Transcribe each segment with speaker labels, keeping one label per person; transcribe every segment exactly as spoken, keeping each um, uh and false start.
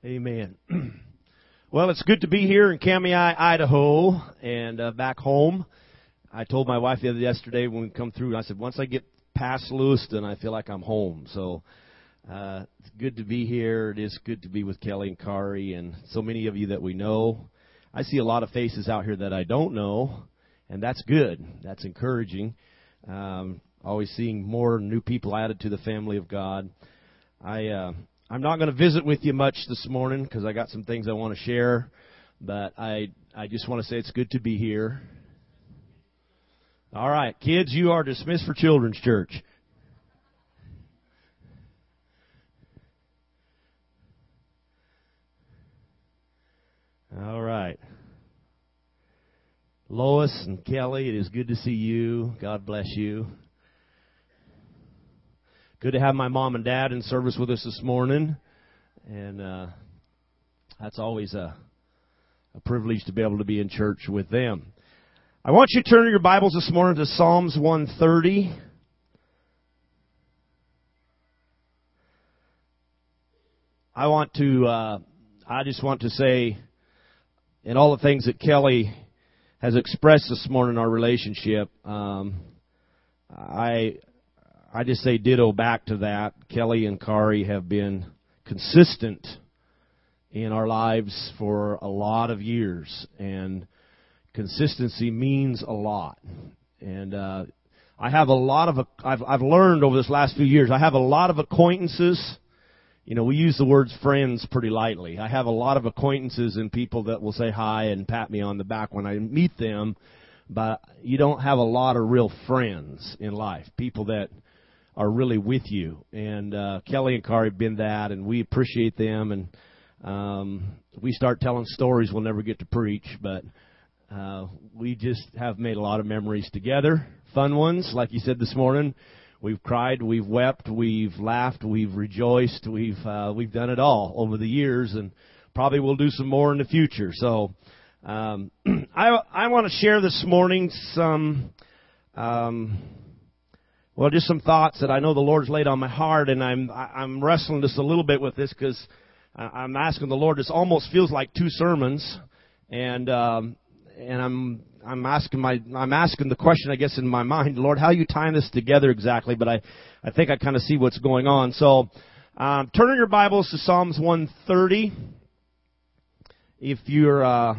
Speaker 1: Amen. Well, it's good to be here in Kamiah, Idaho, and uh, back home. I told my wife the other yesterday when we come through, I said, once I get past Lewiston, I feel like I'm home. So uh, it's good to be here. It is good to be with Kelly and Kari and so many of you that we know. I see a lot of faces out here that I don't know, and that's good. That's encouraging. Um, always seeing more new people added to the family of God. I... Uh, I'm not going to visit with you much this morning because I got some things I want to share, but I I just want to say it's good to be here. All right, kids, you are dismissed for Children's Church. All right. Lois and Kelly, it is good to see you. God bless you. Good to have my mom and dad in service with us this morning, and uh, that's always a, a privilege to be able to be in church with them. I want you to turn your Bibles this morning to Psalms one thirty. I want to, uh, I just want to say, in all the things that Kelly has expressed this morning in our relationship, um, I... I just say ditto back to that. Kelly and Kari have been consistent in our lives for a lot of years, and consistency means a lot. And uh, I have a lot of, I've, I've learned over this last few years, I have a lot of acquaintances. You know, we use the words friends pretty lightly. I have a lot of acquaintances and people that will say hi and pat me on the back when I meet them, but you don't have a lot of real friends in life, people that are really with you. And uh, Kelly and Kari have been that, and we appreciate them. And um, we start telling stories we'll never get to preach, but uh, we just have made a lot of memories together, fun ones, like you said this morning. We've cried, we've wept, we've laughed, we've rejoiced, we've uh, we've done it all over the years, and probably we'll do some more in the future. So um, I I want to share this morning some. Um, Well, just some thoughts that I know the Lord's laid on my heart, and I'm I'm wrestling just a little bit with this because I'm asking the Lord. This almost feels like two sermons, and um, and I'm I'm asking my I'm asking the question, I guess, in my mind, Lord, how are you tying this together exactly? But I I think I kind of see what's going on. So um, turn in your Bibles to Psalms one thirty. If you're uh,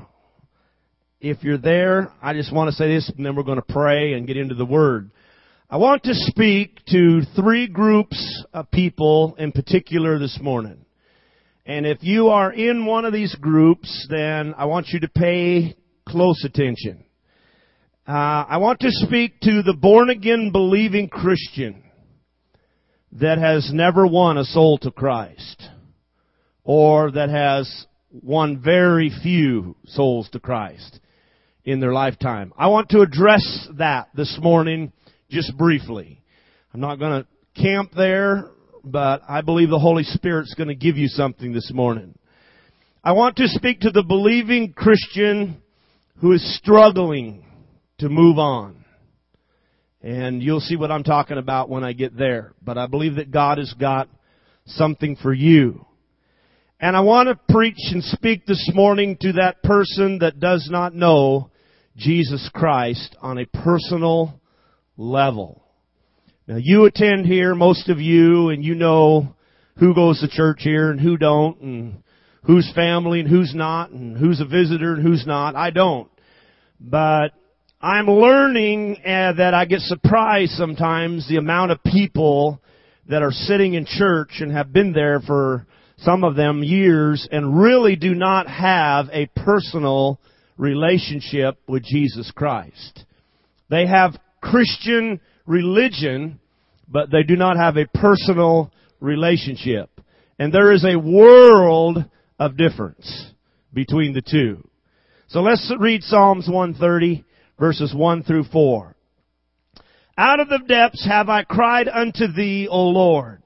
Speaker 1: if you're there, I just want to say this, and then we're going to pray and get into the Word. I want to speak to three groups of people in particular this morning. And if you are in one of these groups, then I want you to pay close attention. Uh, I want to speak to the born-again believing Christian that has never won a soul to Christ, or that has won very few souls to Christ in their lifetime. I want to address that this morning just briefly. I'm not going to camp there, but I believe the Holy Spirit's going to give you something this morning. I want to speak to the believing Christian who is struggling to move on. And you'll see what I'm talking about when I get there. But I believe that God has got something for you. And I want to preach and speak this morning to that person that does not know Jesus Christ on a personal level. Now, you attend here, most of you, and you know who goes to church here and who don't, and who's family and who's not, and who's a visitor and who's not. I don't. But I'm learning uh, that I get surprised sometimes the amount of people that are sitting in church and have been there for some of them years and really do not have a personal relationship with Jesus Christ. They have Christian religion, but they do not have a personal relationship. And there is a world of difference between the two. So let's read Psalms one thirty, verses one through four. Out of the depths have I cried unto thee, O Lord.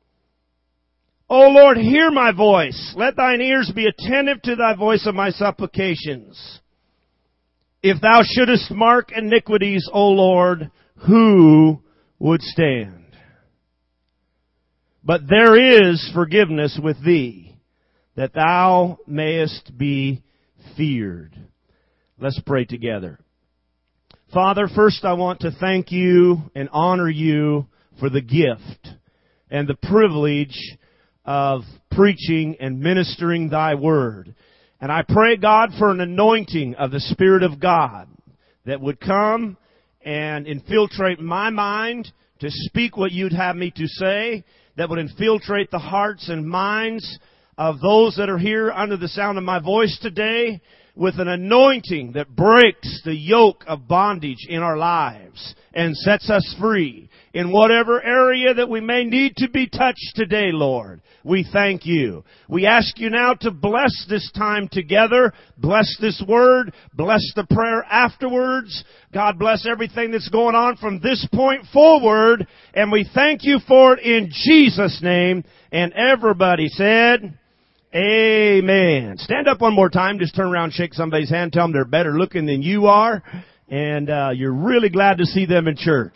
Speaker 1: O Lord, hear my voice. Let thine ears be attentive to thy voice of my supplications. If thou shouldest mark iniquities, O Lord, who would stand? But there is forgiveness with thee. that thou mayest be feared. Let's pray together. Father, first I want to thank you and honor you for the gift and the privilege of preaching and ministering thy word. And I pray, God, for an anointing of the Spirit of God that would come and infiltrate my mind to speak what you'd have me to say, that would infiltrate the hearts and minds of those that are here under the sound of my voice today, with an anointing that breaks the yoke of bondage in our lives and sets us free in whatever area that we may need to be touched today, Lord. We thank you. We ask you now to bless this time together, bless this word, bless the prayer afterwards. God bless everything that's going on from this point forward, and we thank you for it in Jesus' name. And everybody said, amen. Stand up one more time. Just turn around, shake somebody's hand, tell them they're better looking than you are, and uh, you're really glad to see them in church.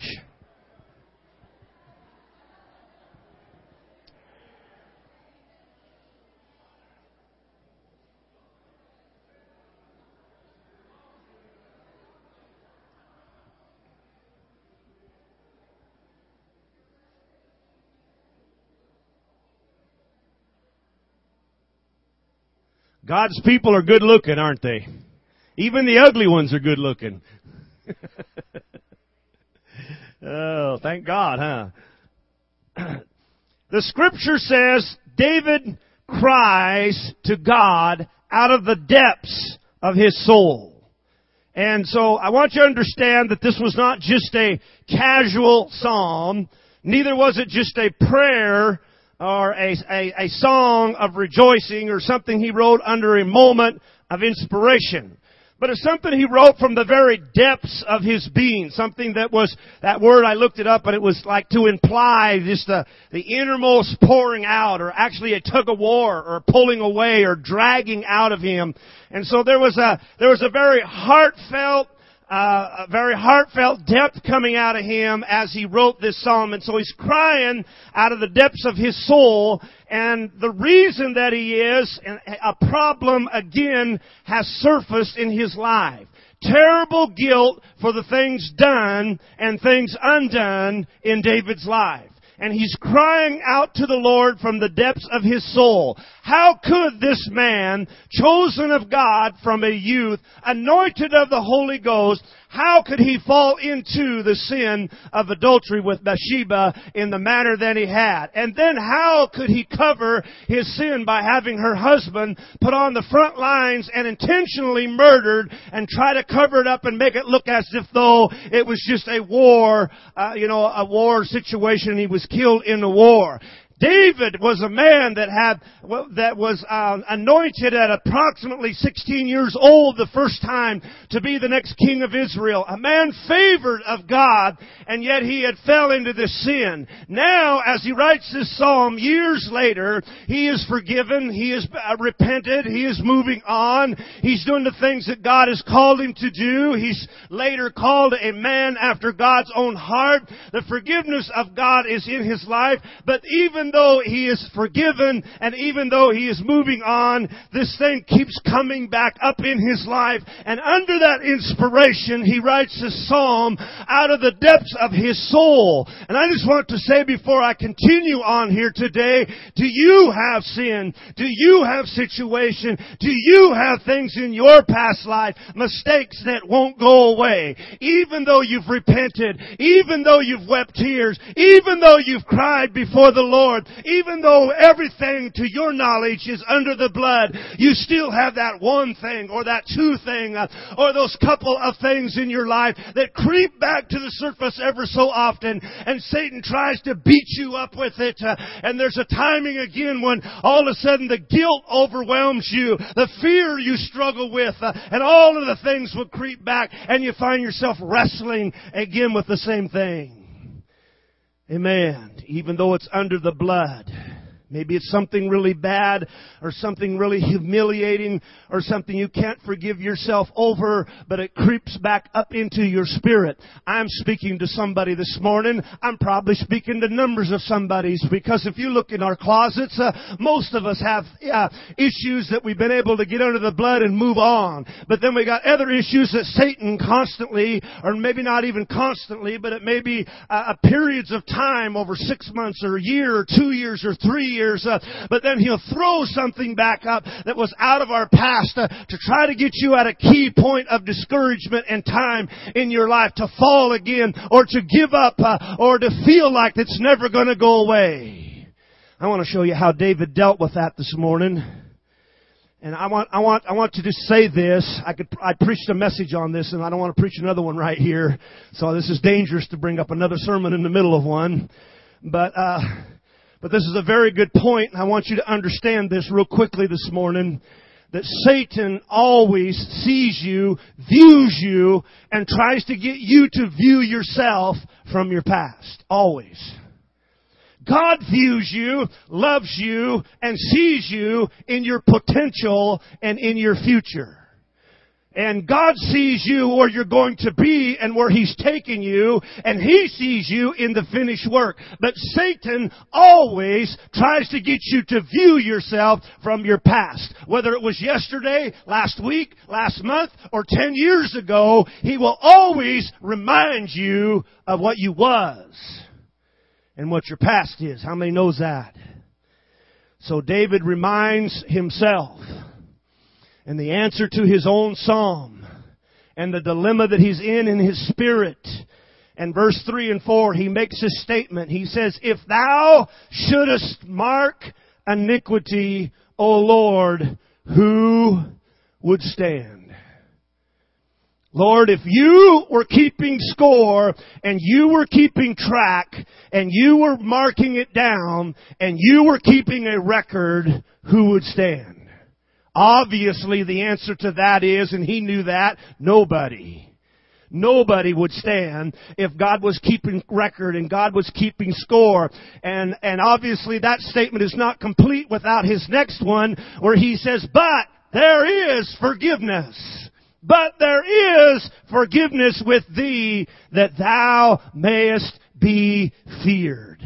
Speaker 1: God's people are good looking, aren't they? Even the ugly ones are good looking. Oh, thank God, huh? The scripture says David cries to God out of the depths of his soul. And so I want you to understand that this was not just a casual psalm, neither was it just a prayer or a, a, a song of rejoicing or something he wrote under a moment of inspiration. But it's something he wrote from the very depths of his being. Something that was, that word, I looked it up, and it was like to imply just the, the innermost pouring out, or actually a tug of war, or pulling away, or dragging out of him. And so there was a, there was a very heartfelt, Uh, a very heartfelt depth coming out of him as he wrote this psalm. And so he's crying out of the depths of his soul. And the reason that he is, a problem again has surfaced in his life. Terrible guilt for the things done and things undone in David's life. And he's crying out to the Lord from the depths of his soul. How could this man, chosen of God from a youth, anointed of the Holy Ghost, how could he fall into the sin of adultery with Bathsheba in the manner that he had? And then how could he cover his sin by having her husband put on the front lines and intentionally murdered and try to cover it up and make it look as if though it was just a war, uh, you know, a war situation. He was killed in the war. David was a man that had, that was um, anointed at approximately sixteen years old the first time to be the next king of Israel. A man favored of God, and yet he had fell into this sin. Now, as he writes this psalm years later, he is forgiven, he is uh, repented, he is moving on, he's doing the things that God has called him to do. He's later called a man after God's own heart. The forgiveness of God is in his life, but even though he is forgiven and even though he is moving on, this thing keeps coming back up in his life. And under that inspiration, he writes this psalm out of the depths of his soul. And I just want to say before I continue on here today, do you have sin? Do you have situation? Do you have things in your past life, mistakes that won't go away? Even though you've repented, even though you've wept tears, even though you've cried before the Lord, even though everything to your knowledge is under the blood, you still have that one thing or that two thing uh, or those couple of things in your life that creep back to the surface ever so often, and Satan tries to beat you up with it. Uh, and there's a timing again when all of a sudden the guilt overwhelms you, the fear you struggle with, uh, and all of the things will creep back, and you find yourself wrestling again with the same thing. Amen. Even though it's under the blood,
Speaker 2: Maybe it's something really bad or something really humiliating or something you can't forgive yourself over, but it creeps back up into your spirit. I'm speaking to somebody this morning. I'm probably speaking to numbers of somebody's, because if you look in our closets, uh, most of us have uh, issues that we've been able to get under the blood and move on. But then we got other issues that Satan constantly, or maybe not even constantly, but it may be uh, periods of time over six months or a year or two years or three years. Years, uh, but then he'll throw something back up that was out of our past uh, to try to get you at a key point of discouragement and time in your life to fall again, or to give up, uh, or to feel like it's never going to go away. I want to show you how David dealt with that this morning. And I want, I want, I want to just say this. I could, I preached a message on this, and I don't want to preach another one right here. So this is dangerous to bring up another sermon in the middle of one. But, uh, But this is a very good point, and I want you to understand this real quickly this morning, that Satan always sees you, views you, and tries to get you to view yourself from your past. Always. God views you, loves you, and sees you in your potential and in your future. And God sees you where you're going to be and where He's taking you, and He sees you in the finished work. But Satan always tries to get you to view yourself from your past. Whether it was yesterday, last week, last month, or ten years ago, he will always remind you of what you was and what your past is. How many knows that? So David reminds himself. And the answer to his own psalm and the dilemma that he's in in his spirit. And verse three and four, he makes a statement. He says, if thou shouldest mark iniquity, O Lord, who would stand? Lord, if you were keeping score and you were keeping track and you were marking it down and you were keeping a record, who would stand? Obviously, the answer to that is, and he knew that, nobody. Nobody would stand if God was keeping record and God was keeping score. And, and obviously that statement is not complete without his next one, where he says, but there is forgiveness. But there is forgiveness with thee, that thou mayest be feared.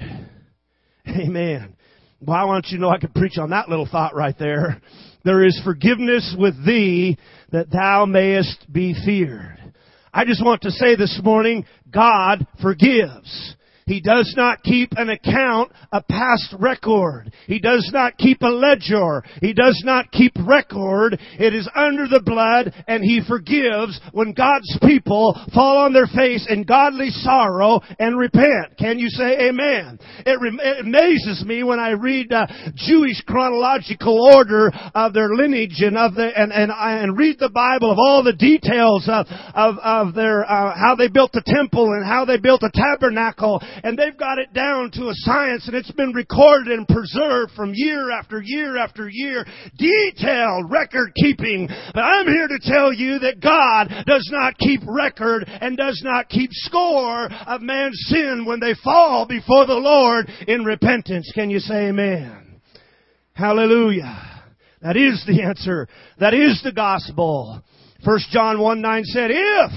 Speaker 2: Amen. Well, I want you to know I could preach on that little thought right there. There is forgiveness with thee, that thou mayest be feared. I just want to say this morning, God forgives. He does not keep an account, a past record. He does not keep a ledger. He does not keep record. It is under the blood, and He forgives when God's people fall on their face in godly sorrow and repent. Can you say amen? It, re- it amazes me when I read uh, Jewish chronological order of their lineage and of the and and, and read the Bible of all the details of of, of their uh, how they built the temple and how they built the tabernacle. And they've got it down to a science, and it's been recorded and preserved from year after year after year. Detailed record keeping. But I'm here to tell you that God does not keep record and does not keep score of man's sin when they fall before the Lord in repentance. Can you say amen? Hallelujah. That is the answer. That is the gospel. First John one nine said, if,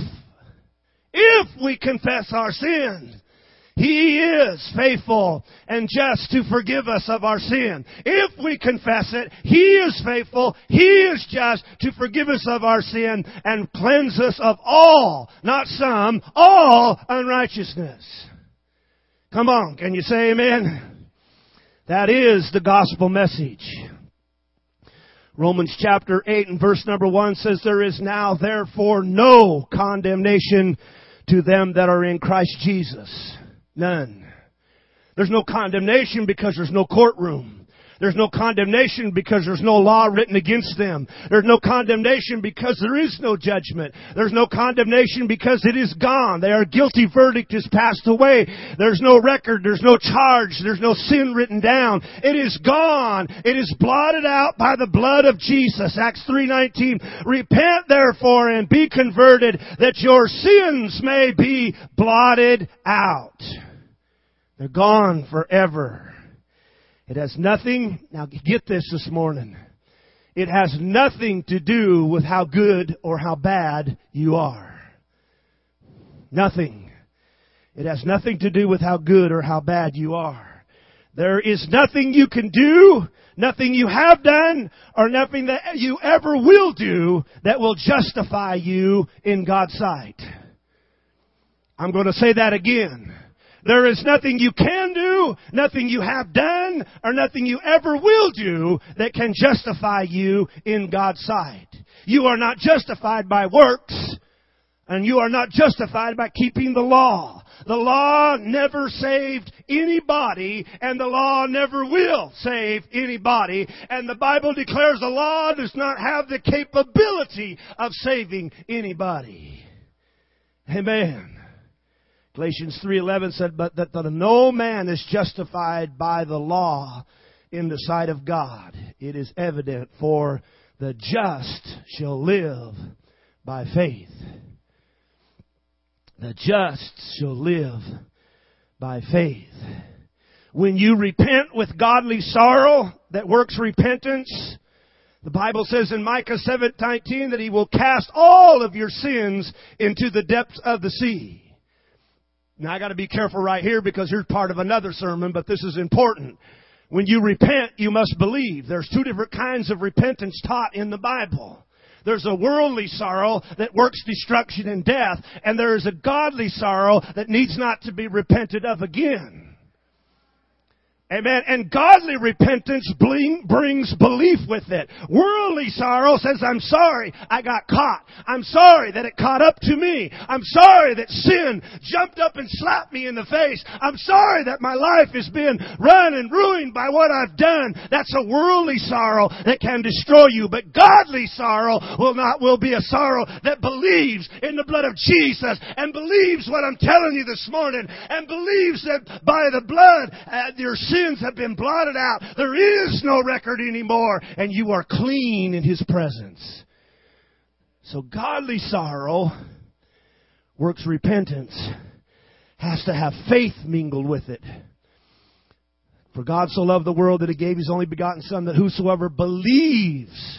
Speaker 2: if we confess our sins, He is faithful and just to forgive us of our sin. If we confess it, He is faithful, He is just to forgive us of our sin and cleanse us of all, not some, all unrighteousness. Come on, can you say amen? That is the gospel message. Romans chapter eight and verse number one says, there is now therefore no condemnation to them that are in Christ Jesus. None. There's no condemnation because there's no courtroom. There's no condemnation because there's no law written against them. There's no condemnation because there is no judgment. There's no condemnation because it is gone. Their guilty verdict is passed away. There's no record. There's no charge. There's no sin written down. It is gone. It is blotted out by the blood of Jesus. Acts three nineteen. Repent therefore and be converted, that your sins may be blotted out. They're gone forever. It has nothing, now get this this morning. It has nothing to do with how good or how bad you are. Nothing. It has nothing to do with how good or how bad you are. There is nothing you can do, nothing you have done, or nothing that you ever will do that will justify you in God's sight. I'm going to say that again. There is nothing you can do, nothing you have done, or nothing you ever will do that can justify you in God's sight. You are not justified by works, and you are not justified by keeping the law. The law never saved anybody, and the law never will save anybody. And the Bible declares the law does not have the capability of saving anybody. Amen. Galatians three eleven said, but that the, no man is justified by the law in the sight of God. It is evident, for the just shall live by faith. The just shall live by faith. When you repent with godly sorrow that works repentance, the Bible says in Micah seven nineteen that He will cast all of your sins into the depths of the sea. Now I got to be careful right here because here's part of another sermon, but this is important. When you repent, you must believe. There's two different kinds of repentance taught in the Bible. There's a worldly sorrow that works destruction and death, and there is a godly sorrow that needs not to be repented of again. Amen. And godly repentance brings belief with it. Worldly sorrow says, I'm sorry I got caught. I'm sorry that it caught up to me. I'm sorry that sin jumped up and slapped me in the face. I'm sorry that my life has been run and ruined by what I've done. That's a worldly sorrow that can destroy you. But godly sorrow will not, will be a sorrow that believes in the blood of Jesus and believes what I'm telling you this morning and believes that by the blood, uh, your sin have been blotted out. There is no record anymore, and you are clean in His presence. So godly sorrow works repentance, has to have faith mingled with it. For God so loved the world that He gave His only begotten Son, that whosoever believes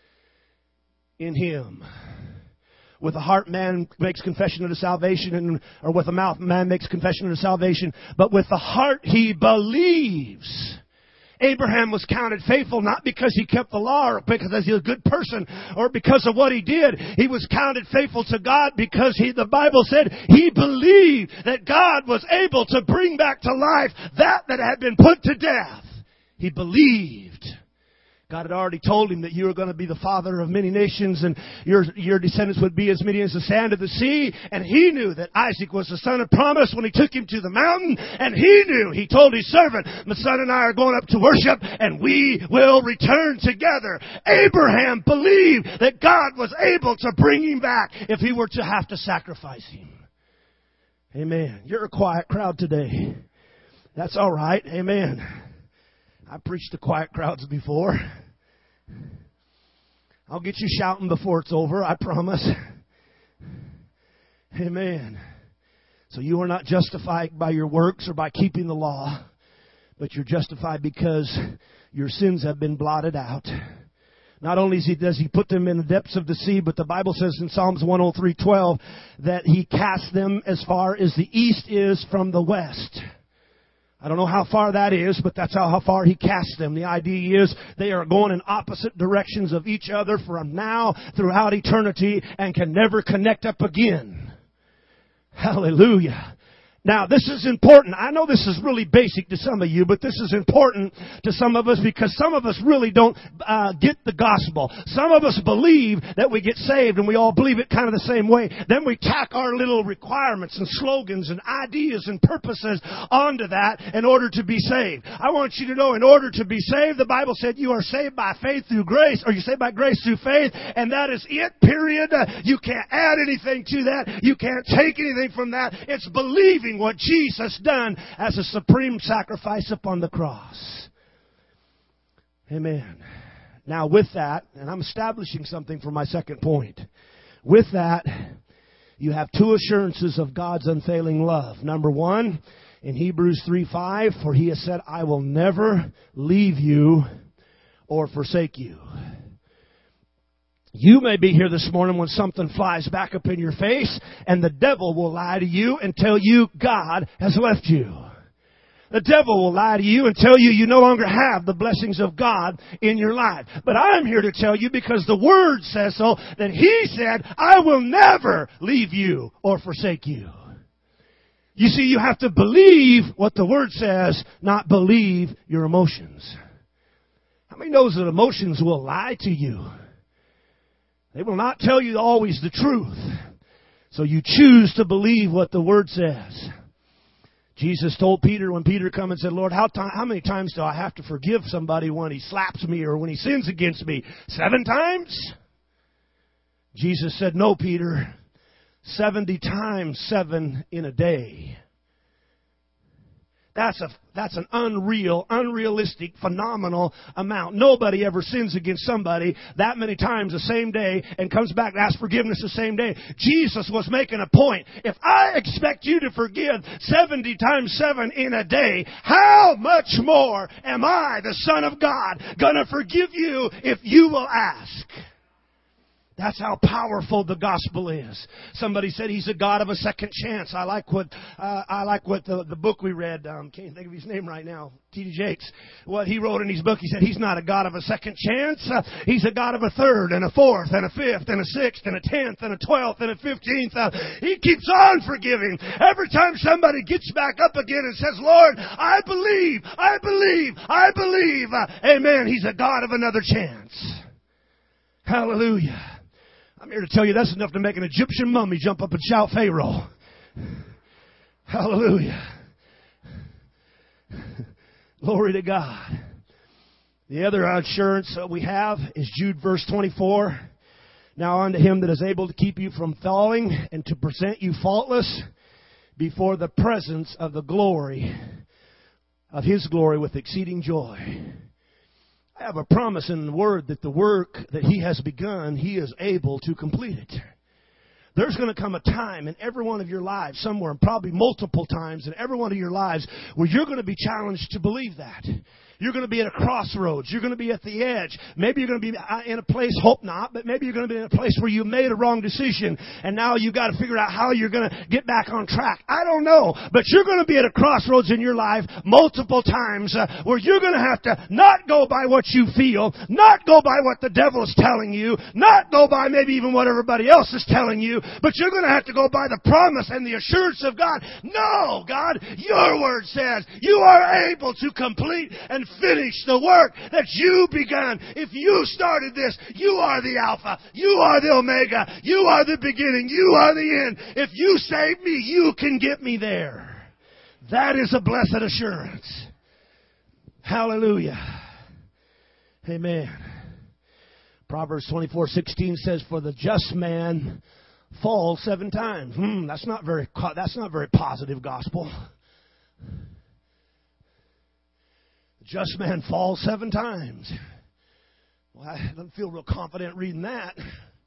Speaker 2: in Him. With the heart man makes confession unto salvation, and, or with the mouth man makes confession unto salvation. But with the heart he believes. Abraham was counted faithful not because he kept the law or because he was a good person or because of what he did. He was counted faithful to God because he, the Bible said he believed that God was able to bring back to life that that had been put to death. He believed. God had already told him that you were going to be the father of many nations and your, your descendants would be as many as the sand of the sea. And he knew that Isaac was the son of promise when he took him to the mountain. And he knew, he told his servant, my son and I are going up to worship and we will return together. Abraham believed that God was able to bring him back if he were to have to sacrifice him. Amen. You're a quiet crowd today. That's all right. Amen. I preached to quiet crowds before. I'll get you shouting before it's over, I promise. Amen. So you are not justified by your works or by keeping the law, but you're justified because your sins have been blotted out. Not only does he, does he put them in the depths of the sea, but the Bible says in Psalms one oh three twelve that He casts them as far as the east is from the west. I don't know how far that is, but that's how, how far He casts them. The idea is they are going in opposite directions of each other from now throughout eternity and can never connect up again. Hallelujah. Now, this is important. I know this is really basic to some of you, but this is important to some of us because some of us really don't uh, get the gospel. Some of us believe that we get saved, and we all believe it kind of the same way. Then we tack our little requirements and slogans and ideas and purposes onto that in order to be saved. I want you to know, in order to be saved, the Bible said you are saved by faith through grace, or you're saved by grace through faith, and that is it, period. Uh, you can't add anything to that. You can't take anything from that. It's believing what Jesus done as a supreme sacrifice upon the cross. Amen. Now with that, and I'm establishing something for my second point. With that, you have two assurances of God's unfailing love. Number one In Hebrews three five, for He has said, I will never leave you or forsake you. You may be here this morning when something flies back up in your face, and the devil will lie to you and tell you God has left you. The devil will lie to you and tell you you no longer have the blessings of God in your life. But I'm here to tell you, because the Word says so, that He said, I will never leave you or forsake you. You see, you have to believe what the Word says, not believe your emotions. How many knows that emotions will lie to you? They will not tell you always the truth. So you choose to believe what the Word says. Jesus told Peter, when Peter come and said, Lord, how, t- how many times do I have to forgive somebody when he slaps me or when he sins against me? Seven times? Jesus said, no, Peter, seventy times seven in a day. That's a that's an unreal, unrealistic, phenomenal amount. Nobody ever sins against somebody that many times the same day and comes back and asks forgiveness the same day. Jesus was making a point. If I expect you to forgive seventy times seven in a day, how much more am I, the Son of God, going to forgive you if you will ask? That's how powerful the gospel is. Somebody said He's a God of a second chance. I like what uh, I like what the, the book we read. Um, can't think of his name right now. T D Jakes. What he wrote in his book, he said He's not a God of a second chance. Uh, he's a God of a third and a fourth and a fifth and a sixth and a tenth and a twelfth and a fifteenth. Uh, he keeps on forgiving. Every time somebody gets back up again and says, Lord, I believe, I believe, I believe. Uh, amen. He's a God of another chance. Hallelujah. I'm here to tell you that's enough to make an Egyptian mummy jump up and shout Pharaoh. Hallelujah. Glory to God. The other assurance that we have is Jude verse twenty-four. Now unto Him that is able to keep you from falling and to present you faultless before the presence of the glory of His glory with exceeding joy. I have a promise in the Word that the work that He has begun, He is able to complete it. There's going to come a time in every one of your lives, somewhere, and probably multiple times in every one of your lives, where you're going to be challenged to believe that. You're going to be at a crossroads. You're going to be at the edge. Maybe you're going to be in a place, hope not, but maybe you're going to be in a place where you made a wrong decision, and now you've got to figure out how you're going to get back on track. I don't know, but you're going to be at a crossroads in your life multiple times uh, where you're going to have to not go by what you feel, not go by what the devil is telling you, not go by maybe even what everybody else is telling you, but you're going to have to go by the promise and the assurance of God. No, God, your word says you are able to complete and finish the work that you began. If you started this, you are the Alpha, you are the Omega, you are the beginning, you are the end. If you save me, you can get me there. That is a blessed assurance. Hallelujah. Amen. Proverbs twenty-four sixteen says, for the just man falls seven times. Hmm, that's not very, that's not very positive gospel. Just man falls seven times. Well, I don't feel real confident reading that.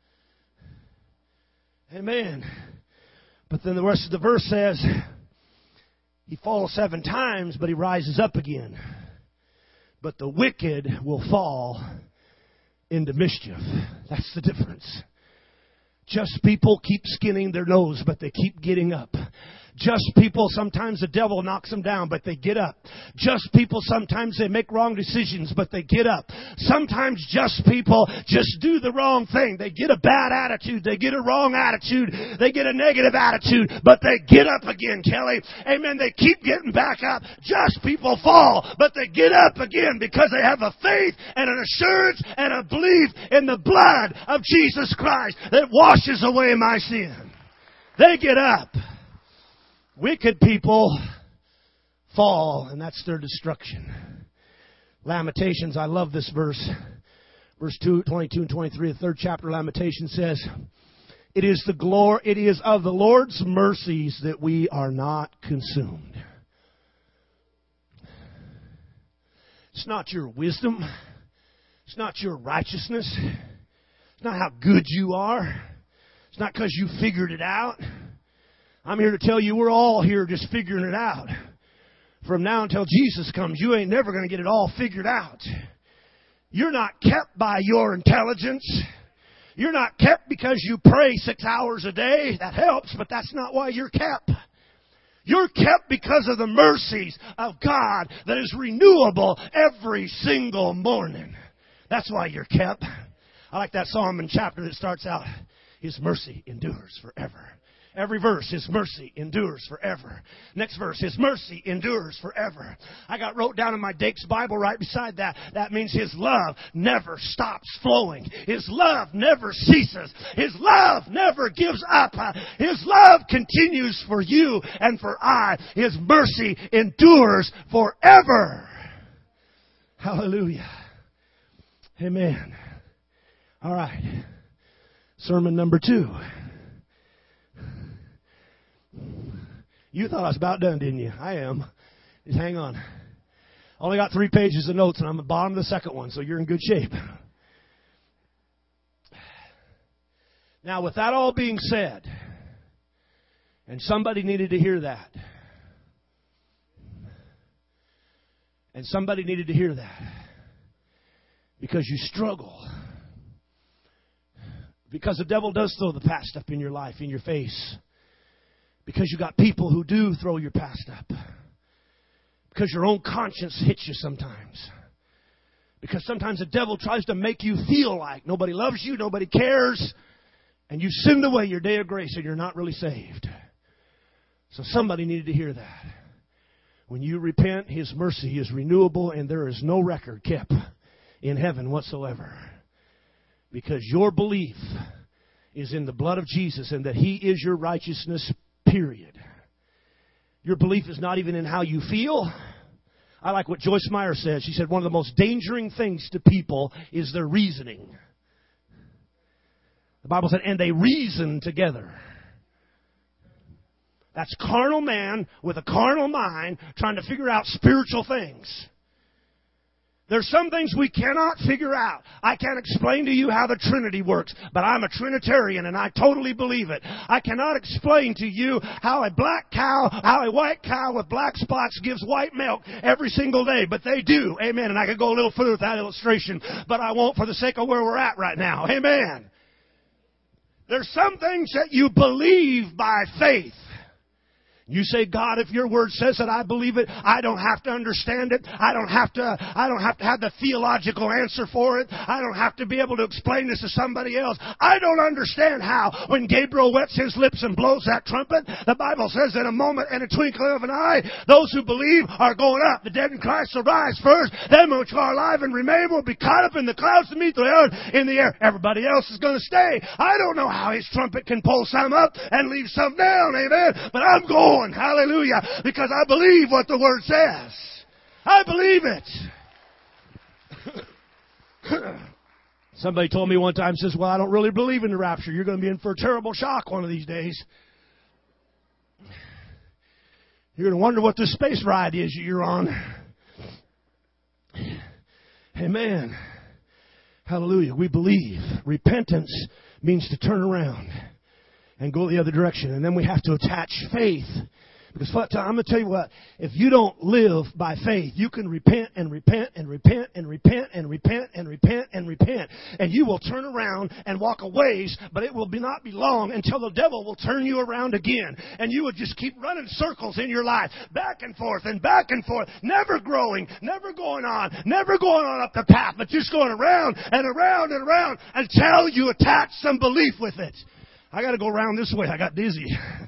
Speaker 2: Amen. But then the rest of the verse says, he falls seven times, but he rises up again. But the wicked will fall into mischief. That's the difference. Just people keep skinning their nose, but they keep getting up. Just people, sometimes the devil knocks them down, but they get up. Just people, sometimes they make wrong decisions, but they get up. Sometimes just people just do the wrong thing. They get a bad attitude. They get a wrong attitude. They get a negative attitude, but they get up again, Kelly. Amen. They keep getting back up. Just people fall, but they get up again because they have a faith and an assurance and a belief in the blood of Jesus Christ that washes away my sin. They get up. Wicked people fall, and that's their destruction. Lamentations, I love this verse. Verse two, twenty-two and twenty-three, the third chapter of Lamentations says, It is the glory, it is of the Lord's mercies that we are not consumed. It's not your wisdom. It's not your righteousness. It's not how good you are. It's not because you figured it out. I'm here to tell you we're all here just figuring it out. from now until Jesus comes, you ain't never going to get it all figured out. You're not kept by your intelligence. You're not kept because you pray six hours a day. That helps, but that's not why you're kept. You're kept because of the mercies of God that is renewable every single morning. That's why you're kept. I like that psalm and chapter that starts out, His mercy endures forever. Every verse, His mercy endures forever. Next verse, His mercy endures forever. I got wrote down in my Dake's Bible right beside that. That means His love never stops flowing. His love never ceases. His love never gives up. His love continues for you and for I. His mercy endures forever. Hallelujah. Amen. All right. Sermon number two. You thought I was about done, didn't you? I am. Just hang on. Only got three pages of notes, and I'm at the bottom of the second one, so you're in good shape. Now, with that all being said, and somebody needed to hear that, and somebody needed to hear that, because you struggle, because the devil does throw the past up in your life, in your face, because you got people who do throw your past up. Because your own conscience hits you sometimes. Because sometimes the devil tries to make you feel like nobody loves you, nobody cares, and you sinned away your day of grace and you're not really saved. So somebody needed to hear that. When you repent, His mercy is renewable and there is no record kept in heaven whatsoever. Because your belief is in the blood of Jesus and that He is your righteousness. Period. Your belief is not even in how you feel. I like what Joyce Meyer said. She said one of the most dangerous things to people is their reasoning. The Bible said, and they reason together. That's carnal man with a carnal mind trying to figure out spiritual things. There's some things we cannot figure out. I can't explain to you how the Trinity works, but I'm a Trinitarian and I totally believe it. I cannot explain to you how a black cow, how a white cow with black spots gives white milk every single day, but they do. Amen. And I could go a little further with that illustration, but I won't for the sake of where we're at right now. Amen. There's some things that you believe by faith. You say, God, if your word says that I believe it, I don't have to understand it. I don't have to, I don't have to have the theological answer for it. I don't have to be able to explain this to somebody else. I don't understand how when Gabriel wets his lips and blows that trumpet, the Bible says in a moment and a twinkling of an eye, those who believe are going up. The dead in Christ shall rise first. Them which are alive and remain will be caught up in the clouds to meet the Lord in the air. Everybody else is going to stay. I don't know how His trumpet can pull some up and leave some down. Amen. But I'm going. Hallelujah. Because I believe what the Word says. I believe it. Somebody told me one time, says, well, I don't really believe in the rapture. You're going to be in for a terrible shock one of these days. You're going to wonder what this space ride is you're on. Amen. Hallelujah. We believe. Repentance means to turn around and go the other direction. And then we have to attach faith. Because I'm going to tell you what, if you don't live by faith, you can repent and repent and repent and repent and repent and repent and repent. And you will turn around and walk a ways, but it will be not be long until the devil will turn you around again. And you will just keep running circles in your life, back and forth and back and forth, never growing, never going on, never going on up the path, but just going around and around and around until you attach some belief with it. I got to go around this way. I got dizzy.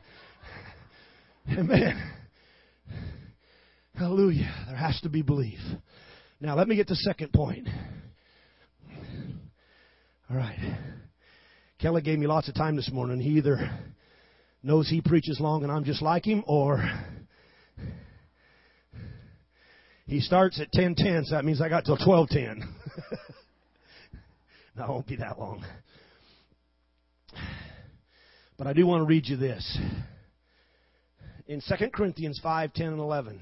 Speaker 2: Amen. Hallelujah. There has to be belief. Now, let me get to the second point. All right. Kelly gave me lots of time this morning. He either knows he preaches long and I'm just like him, or he starts at ten ten, so that means I got till twelve ten. No, it won't be that long. But I do want to read you this. In Second Corinthians five, ten, and eleven.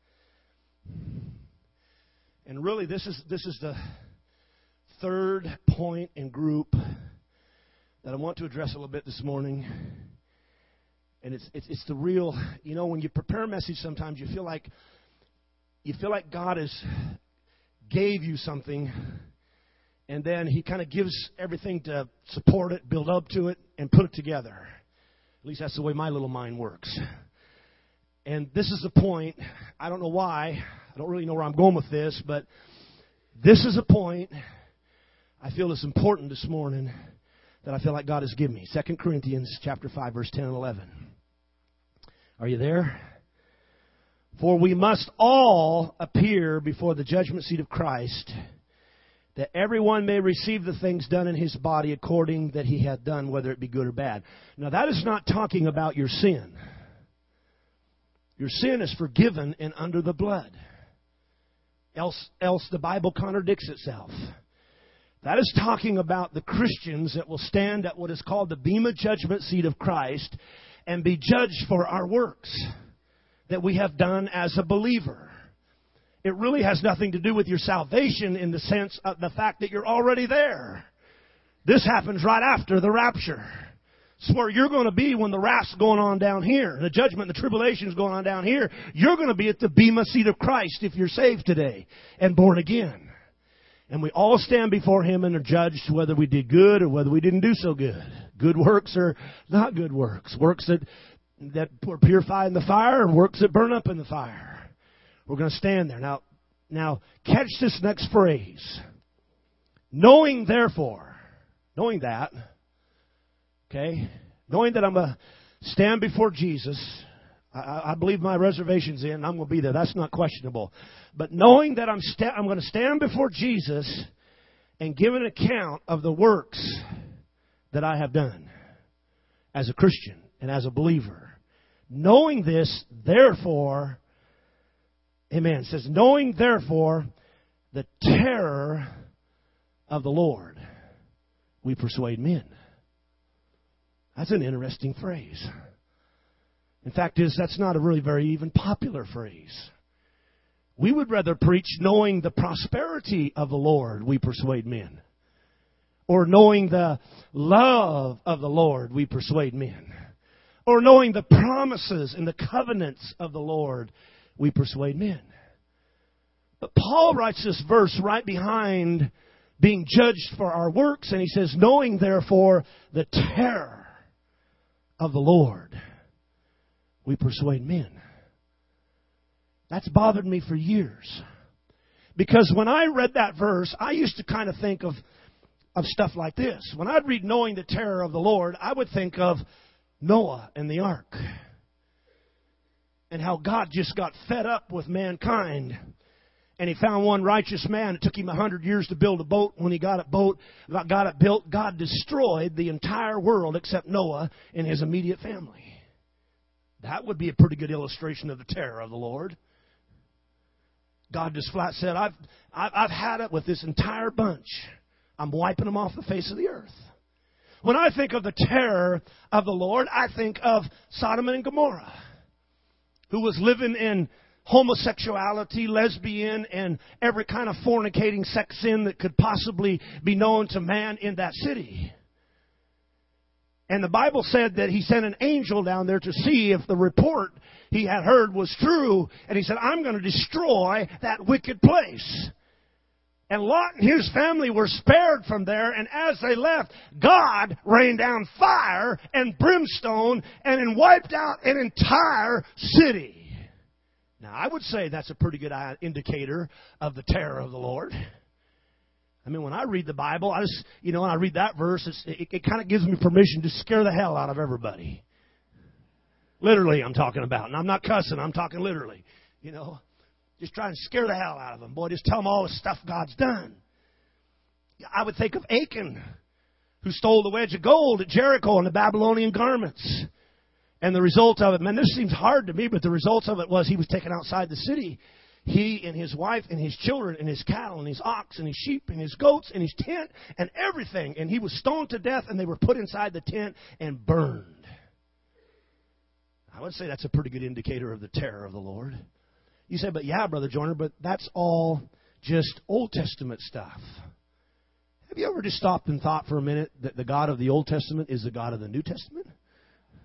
Speaker 2: And really, this is this is the third point and group that I want to address a little bit this morning. And it's it's, it's the real, you know, when you prepare a message, sometimes you feel like you feel like God has gave you something, and then He kind of gives everything to support it, build up to it, and put it together. At least that's the way my little mind works. And this is the point. I don't know why. I don't really know where I'm going with this, but this is a point I feel is important this morning that I feel like God has given me. Second Corinthians chapter five, verse ten and eleven. Are you there? For we must all appear before the judgment seat of Christ, that everyone may receive the things done in his body according that he hath done, whether it be good or bad. Now, that is not talking about your sin. Your sin is forgiven and under the blood. Else, else the Bible contradicts itself. That is talking about the Christians that will stand at what is called the bema judgment seat of Christ and be judged for our works that we have done as a believer. It really has nothing to do with your salvation in the sense of the fact that you're already there. This happens right after the rapture. It's where you're going to be when the wrath's going on down here. The judgment, the tribulation is going on down here. You're going to be at the bema seat of Christ if you're saved today and born again. And we all stand before Him and are judged whether we did good or whether we didn't do so good. Good works or not good works. Works that that were purified in the fire and works that burn up in the fire. We're going to stand there. Now, now catch this next phrase. Knowing therefore, knowing that, okay, knowing that I'm going to stand before Jesus, I, I believe my reservation's in, I'm going to be there. That's not questionable. But knowing that I'm, sta- I'm going to stand before Jesus and give an account of the works that I have done as a Christian and as a believer. Knowing this, therefore, amen, it says, knowing therefore the terror of the Lord, we persuade men. That's an interesting phrase. In fact, is that's not a really very even popular phrase. We would rather preach knowing the prosperity of the Lord, we persuade men. Or knowing the love of the Lord, we persuade men. Or knowing the promises and the covenants of the Lord, we persuade men. But Paul writes this verse right behind being judged for our works, and he says, knowing therefore the terror of the Lord, we persuade men. That's bothered me for years. Because when I read that verse, I used to kind of think of, of stuff like this. When I'd read knowing the terror of the Lord, I would think of Noah and the ark. And how God just got fed up with mankind. And He found one righteous man. It took him a hundred years to build a boat. When he got it boat, got it built, God destroyed the entire world except Noah and his immediate family. That would be a pretty good illustration of the terror of the Lord. God just flat said, I've, I've, I've had it with this entire bunch. I'm wiping them off the face of the earth. When I think of the terror of the Lord, I think of Sodom and Gomorrah, who was living in homosexuality, lesbian, and every kind of fornicating sex sin that could possibly be known to man in that city. And the Bible said that He sent an angel down there to see if the report he had heard was true. And He said, I'm going to destroy that wicked place. And Lot and his family were spared from there. And as they left, God rained down fire and brimstone and then wiped out an entire city. Now, I would say that's a pretty good indicator of the terror of the Lord. I mean, when I read the Bible, I just, you know, when I read that verse, it's, it, it kind of gives me permission to scare the hell out of everybody. Literally, I'm talking about. And I'm not cussing. I'm talking literally. You know, just trying to scare the hell out of them. Boy, just tell them all the stuff God's done. I would think of Achan, who stole the wedge of gold at Jericho and the Babylonian garments. And the result of it, man, this seems hard to me, but the result of it was he was taken outside the city. He and his wife and his children and his cattle and his ox and his sheep and his goats and his tent and everything. And he was stoned to death and they were put inside the tent and burned. I would say that's a pretty good indicator of the terror of the Lord. You say, but yeah, Brother Joyner, but that's all just Old Testament stuff. Have you ever just stopped and thought for a minute that the God of the Old Testament is the God of the New Testament?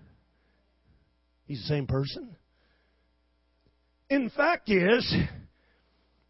Speaker 2: He's the same person. In fact is,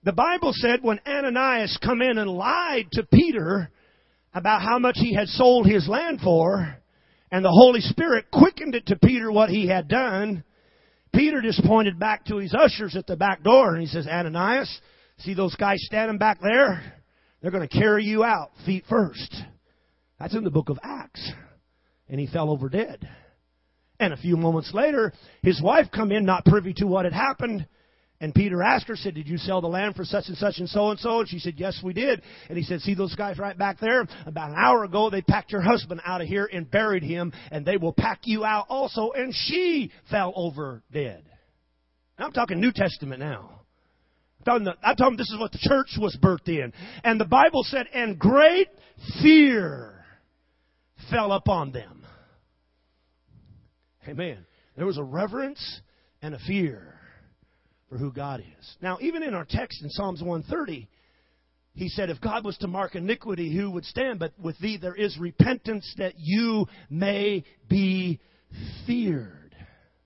Speaker 2: The Bible said when Ananias come in and lied to Peter about how much he had sold his land for, and the Holy Spirit quickened it to Peter what he had done, Peter just pointed back to his ushers at the back door and he says, Ananias, see those guys standing back there? They're going to carry you out feet first. That's in the book of Acts. And he fell over dead. And a few moments later, his wife come in, not privy to what had happened. And Peter asked her, said, did you sell the land for such and such and so and so? And she said, yes, we did. And he said, see those guys right back there? About an hour ago, they packed your husband out of here and buried him, and they will pack you out also. And she fell over dead. Now I'm talking New Testament now. I'm talking, the, I'm talking this is what the church was birthed in. And the Bible said, and great fear fell upon them. Amen. There was a reverence and a fear for who God is. Now, even in our text in Psalms one thirty, he said, if God was to mark iniquity, who would stand? But with thee there is repentance that you may be feared.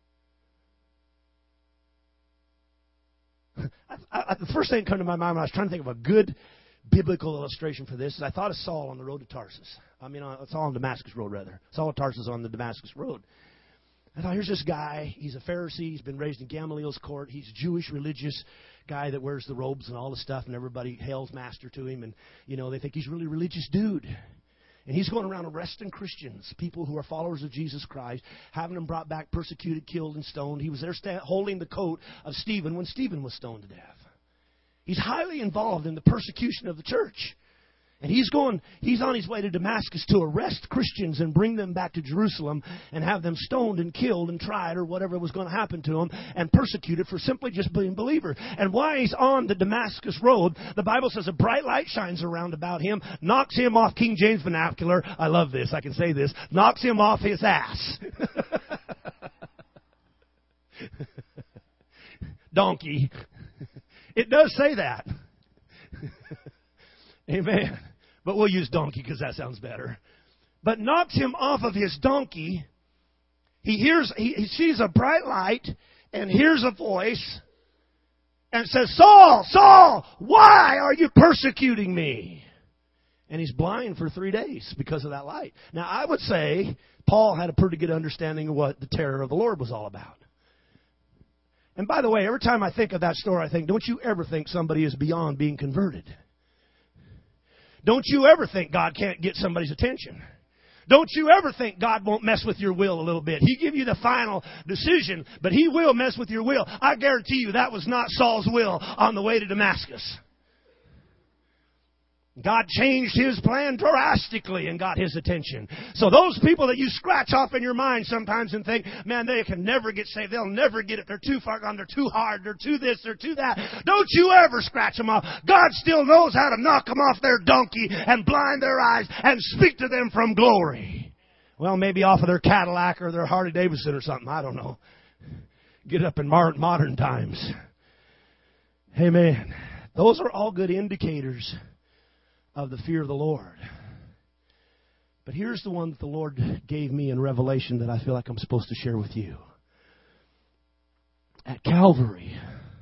Speaker 2: I, I, the first thing that came to my mind when I was trying to think of a good biblical illustration for this is I thought of Saul on the road to Tarsus. I mean, uh, Saul on Damascus Road, rather. Saul of Tarsus on the Damascus Road. I thought, here's this guy. He's a Pharisee. He's been raised in Gamaliel's court. He's a Jewish religious guy that wears the robes and all the stuff, and everybody hails master to him. And, you know, they think he's a really religious dude. And he's going around arresting Christians, people who are followers of Jesus Christ, having them brought back, persecuted, killed, and stoned. He was there sta- holding the coat of Stephen when Stephen was stoned to death. He's highly involved in the persecution of the church. And he's going, he's on his way to Damascus to arrest Christians and bring them back to Jerusalem and have them stoned and killed and tried or whatever was going to happen to them and persecuted for simply just being believers. And while he's on the Damascus road, the Bible says a bright light shines around about him, knocks him off King James vernacular. I love this. I can say this. Knocks him off his ass. Donkey. It does say that. Amen. But we'll use donkey because that sounds better. But knocks him off of his donkey. He hears, he, he sees a bright light and hears a voice and says, Saul, Saul, why are you persecuting me? And he's blind for three days because of that light. Now, I would say Paul had a pretty good understanding of what the terror of the Lord was all about. And by the way, every time I think of that story, I think, don't you ever think somebody is beyond being converted. Don't you ever think God can't get somebody's attention. Don't you ever think God won't mess with your will a little bit. He give you the final decision, but He will mess with your will. I guarantee you that was not Saul's will on the way to Damascus. God changed His plan drastically and got his attention. So those people that you scratch off in your mind sometimes and think, man, they can never get saved. They'll never get it. They're too far gone. They're too hard. They're too this. They're too that. Don't you ever scratch them off. God still knows how to knock them off their donkey and blind their eyes and speak to them from glory. Well, maybe off of their Cadillac or their Harley Davidson or something. I don't know. Get up in modern times. Amen. Those are all good indicators of the fear of the Lord. But here's the one that the Lord gave me in Revelation that I feel like I'm supposed to share with you. At Calvary,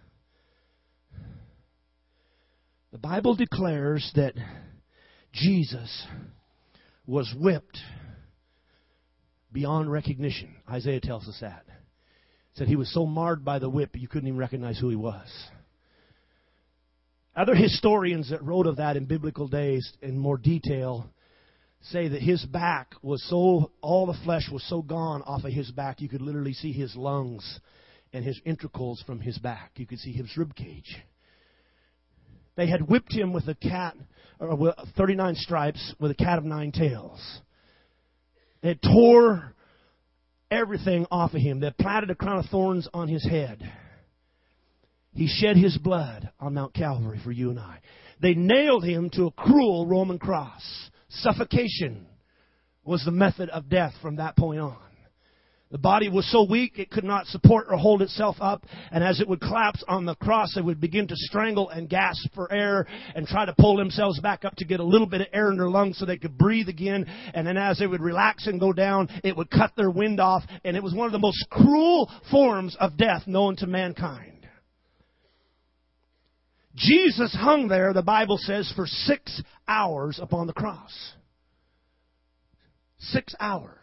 Speaker 2: the Bible declares that Jesus was whipped beyond recognition. Isaiah tells us that. It said he was so marred by the whip you couldn't even recognize who he was. Other historians that wrote of that in biblical days in more detail say that his back was so, all the flesh was so gone off of his back, you could literally see his lungs and his ventricles from his back. You could see his rib cage. They had whipped him with a cat, or with thirty-nine stripes with a cat of nine tails. They had tore everything off of him. They had planted a crown of thorns on his head. He shed his blood on Mount Calvary for you and I. They nailed him to a cruel Roman cross. Suffocation was the method of death from that point on. The body was so weak it could not support or hold itself up. And as it would collapse on the cross, they would begin to strangle and gasp for air and try to pull themselves back up to get a little bit of air in their lungs so they could breathe again. And then as they would relax and go down, it would cut their wind off. And it was one of the most cruel forms of death known to mankind. Jesus hung there, the Bible says, for six hours upon the cross. Six hours.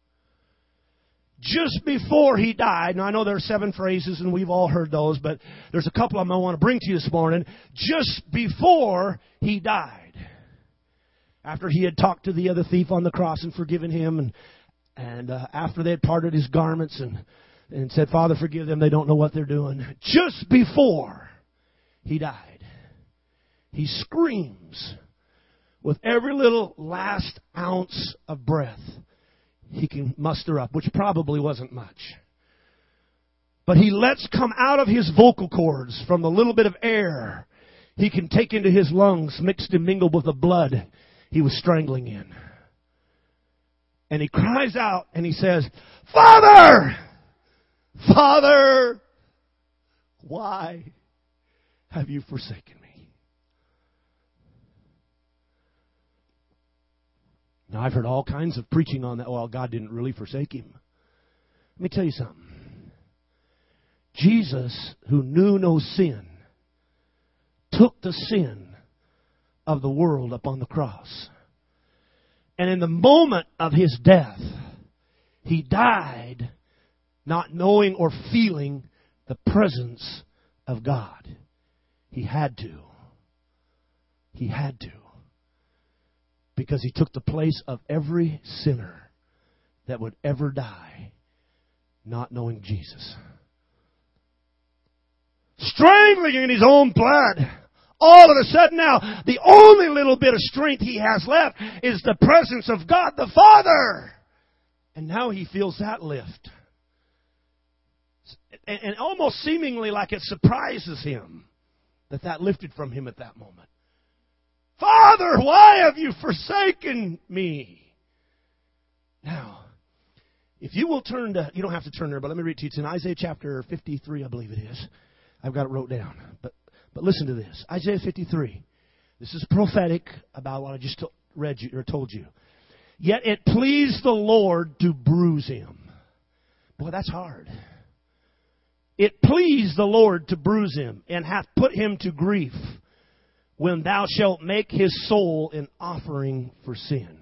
Speaker 2: Just before He died, now I know there are seven phrases and we've all heard those, but there's a couple of them I want to bring to you this morning. Just before He died, after He had talked to the other thief on the cross and forgiven him, and and uh, after they had parted His garments and, and said, Father, forgive them, they don't know what they're doing. Just before He died, He screams with every little last ounce of breath He can muster up, which probably wasn't much. But He lets come out of His vocal cords from the little bit of air He can take into His lungs, mixed and mingled with the blood He was strangling in. And He cries out and He says, Father! Father! Why have You forsaken me? Now, I've heard all kinds of preaching on that. Well, God didn't really forsake Him. Let me tell you something. Jesus, who knew no sin, took the sin of the world upon the cross. And in the moment of His death, He died not knowing or feeling the presence of God. He had to. He had to. Because He took the place of every sinner that would ever die not knowing Jesus. Strangling in His own blood. All of a sudden now, the only little bit of strength He has left is the presence of God the Father. And now He feels that lift. And, and almost seemingly like it surprises Him that that lifted from Him at that moment. Father, why have You forsaken me? Now, if you will turn to, you don't have to turn there, but let me read to you. It's in Isaiah chapter fifty-three, I believe it is. I've got it wrote down. But but listen to this. Isaiah fifty-three. This is prophetic about what I just read you or told you. Yet it pleased the Lord to bruise Him. Boy, that's hard. It pleased the Lord to bruise Him, and hath put Him to grief, when Thou shalt make His soul an offering for sin.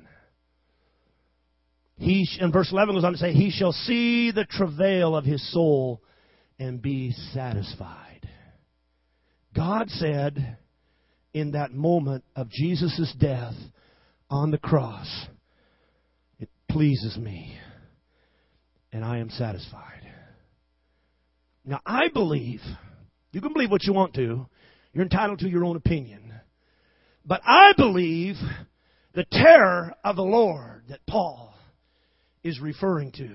Speaker 2: He, and verse eleven goes on to say, He shall see the travail of His soul and be satisfied. God said in that moment of Jesus' death on the cross, it pleases me and I am satisfied. Now I believe, you can believe what you want to, you're entitled to your own opinion, but I believe the terror of the Lord that Paul is referring to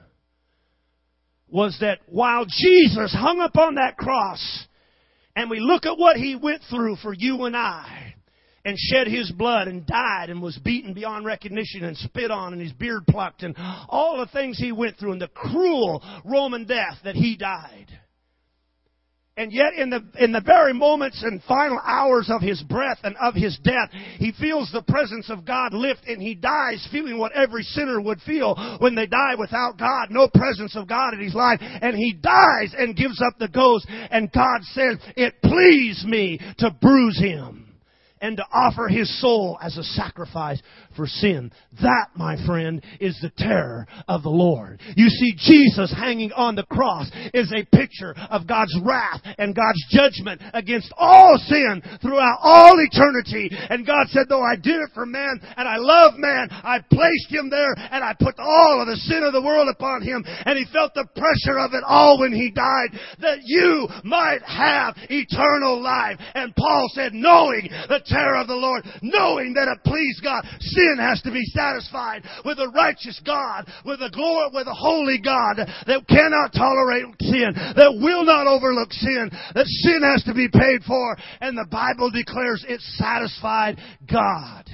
Speaker 2: was that while Jesus hung upon that cross, and we look at what He went through for you and I, and shed His blood and died and was beaten beyond recognition and spit on and His beard plucked and all the things He went through and the cruel Roman death that He died. And yet in the in the very moments and final hours of His breath and of His death, He feels the presence of God lift, and He dies feeling what every sinner would feel when they die without God, no presence of God in his life. And He dies and gives up the ghost. And God says, it pleased me to bruise Him and to offer His soul as a sacrifice for sin. That, my friend, is the terror of the Lord. You see, Jesus hanging on the cross is a picture of God's wrath and God's judgment against all sin throughout all eternity. And God said, though I did it for man and I love man, I placed Him there and I put all of the sin of the world upon Him. And He felt the pressure of it all when He died, that you might have eternal life. And Paul said, knowing the terror of the Lord, knowing that it pleased God, sin has to be satisfied with a righteous God, with a glory, with a holy God that cannot tolerate sin, that will not overlook sin, that sin has to be paid for, and the Bible declares it satisfied God.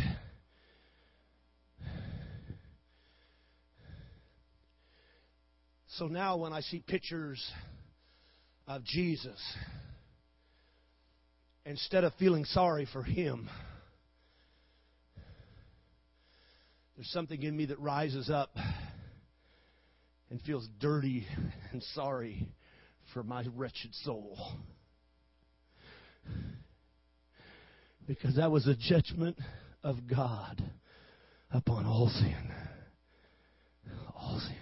Speaker 2: So now when I see pictures of Jesus, instead of feeling sorry for Him, there's something in me that rises up and feels dirty and sorry for my wretched soul. Because that was a judgment of God upon all sin. All sin.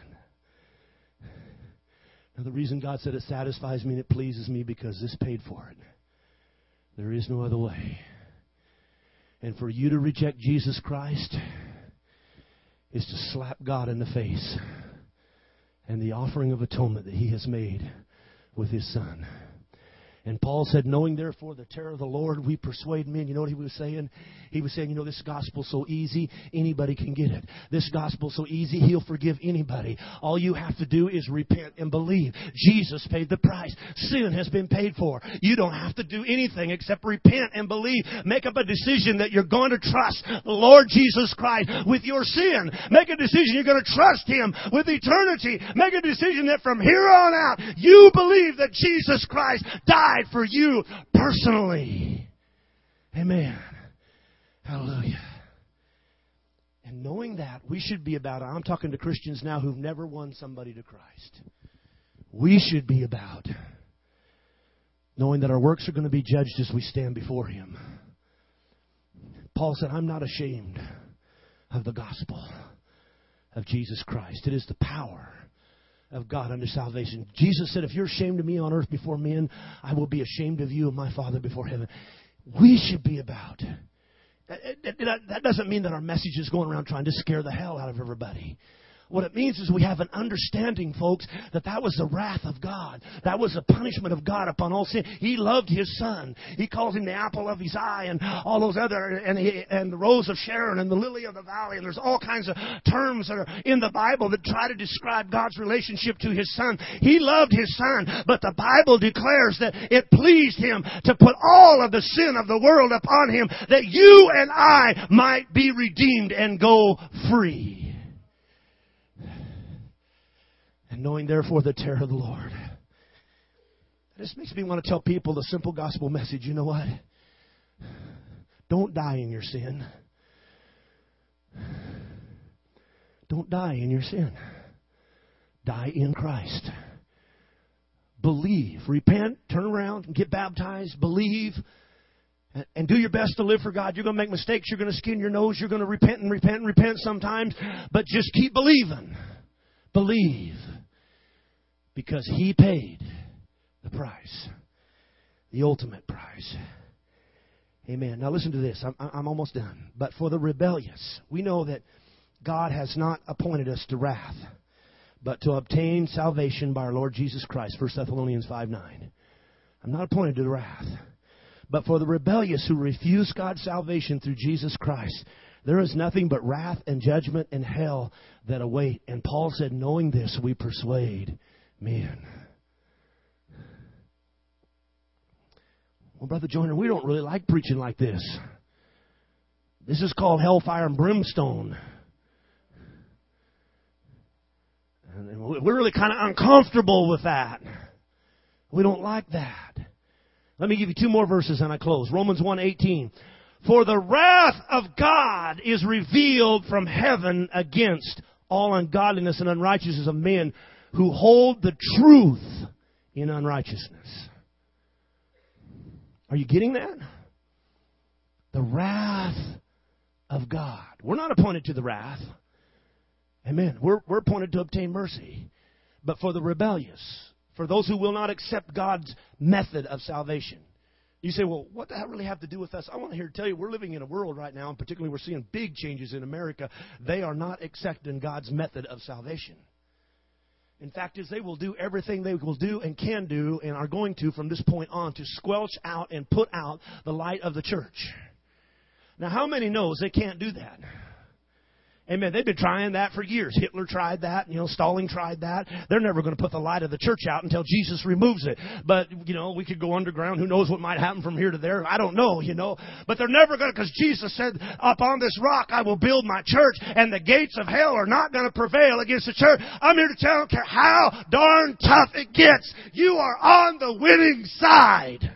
Speaker 2: Now the reason God said it satisfies me and it pleases me because this paid for it. There is no other way. And for you to reject Jesus Christ is to slap God in the face and the offering of atonement that He has made with His Son. And Paul said, knowing therefore the terror of the Lord, we persuade men. You know what he was saying? He was saying, you know, this gospel's so easy, anybody can get it. This gospel's so easy, He'll forgive anybody. All you have to do is repent and believe. Jesus paid the price. Sin has been paid for. You don't have to do anything except repent and believe. Make up a decision that you're going to trust the Lord Jesus Christ with your sin. Make a decision you're going to trust Him with eternity. Make a decision that from here on out, you believe that Jesus Christ died for you personally. Amen. Hallelujah. And knowing that, we should be about, I'm talking to Christians now who've never won somebody to Christ. We should be about knowing that our works are going to be judged as we stand before Him. Paul said, I'm not ashamed of the gospel of Jesus Christ. It is the power of God unto salvation. Jesus said, if you're ashamed of me on earth before men, I will be ashamed of you and my Father before heaven. We should be about. That doesn't mean that our message is going around trying to scare the hell out of everybody. What it means is we have an understanding, folks, that that was the wrath of God. That was the punishment of God upon all sin. He loved His Son. He calls Him the apple of His eye and all those other, and, he, and the rose of Sharon and the lily of the valley. And there's all kinds of terms that are in the Bible that try to describe God's relationship to His Son. He loved His Son, but the Bible declares that it pleased Him to put all of the sin of the world upon Him, that you and I might be redeemed and go free. And knowing, therefore, the terror of the Lord. This makes me want to tell people the simple gospel message. You know what? Don't die in your sin. Don't die in your sin. Die in Christ. Believe. Repent. Turn around and get baptized. Believe. And, and do your best to live for God. You're going to make mistakes. You're going to skin your nose. You're going to repent and repent and repent sometimes. But just keep believing. Believe. Because He paid the price. The ultimate price. Amen. Now listen to this. I'm, I'm almost done. But for the rebellious, we know that God has not appointed us to wrath, but to obtain salvation by our Lord Jesus Christ. First Thessalonians five nine. I'm not appointed to the wrath. But for the rebellious who refuse God's salvation through Jesus Christ, there is nothing but wrath and judgment and hell that await. And Paul said, knowing this, we persuade men. Well, Brother Joyner, we don't really like preaching like this. This is called hellfire and brimstone. And we're really kind of uncomfortable with that. We don't like that. Let me give you two more verses and I close. Romans one eighteen. For the wrath of God is revealed from heaven against all ungodliness and unrighteousness of men who hold the truth in unrighteousness. Are you getting that? The wrath of God. We're not appointed to the wrath. Amen. We're, we're appointed to obtain mercy. But for the rebellious, for those who will not accept God's method of salvation. You say, well, what does that really have to do with us? I want to hear tell you, we're living in a world right now, and particularly we're seeing big changes in America. They are not accepting God's method of salvation. In fact, is they will do everything they will do and can do and are going to from this point on to squelch out and put out the light of the church. Now, how many knows they can't do that? Amen. They've been trying that for years. Hitler tried that. You know, Stalin tried that. They're never going to put the light of the church out until Jesus removes it. But, you know, we could go underground. Who knows what might happen from here to there? I don't know, you know. But they're never going to, because Jesus said, upon this rock I will build my church, and the gates of hell are not going to prevail against the church. I'm here to tell you, I don't care how darn tough it gets. You are on the winning side.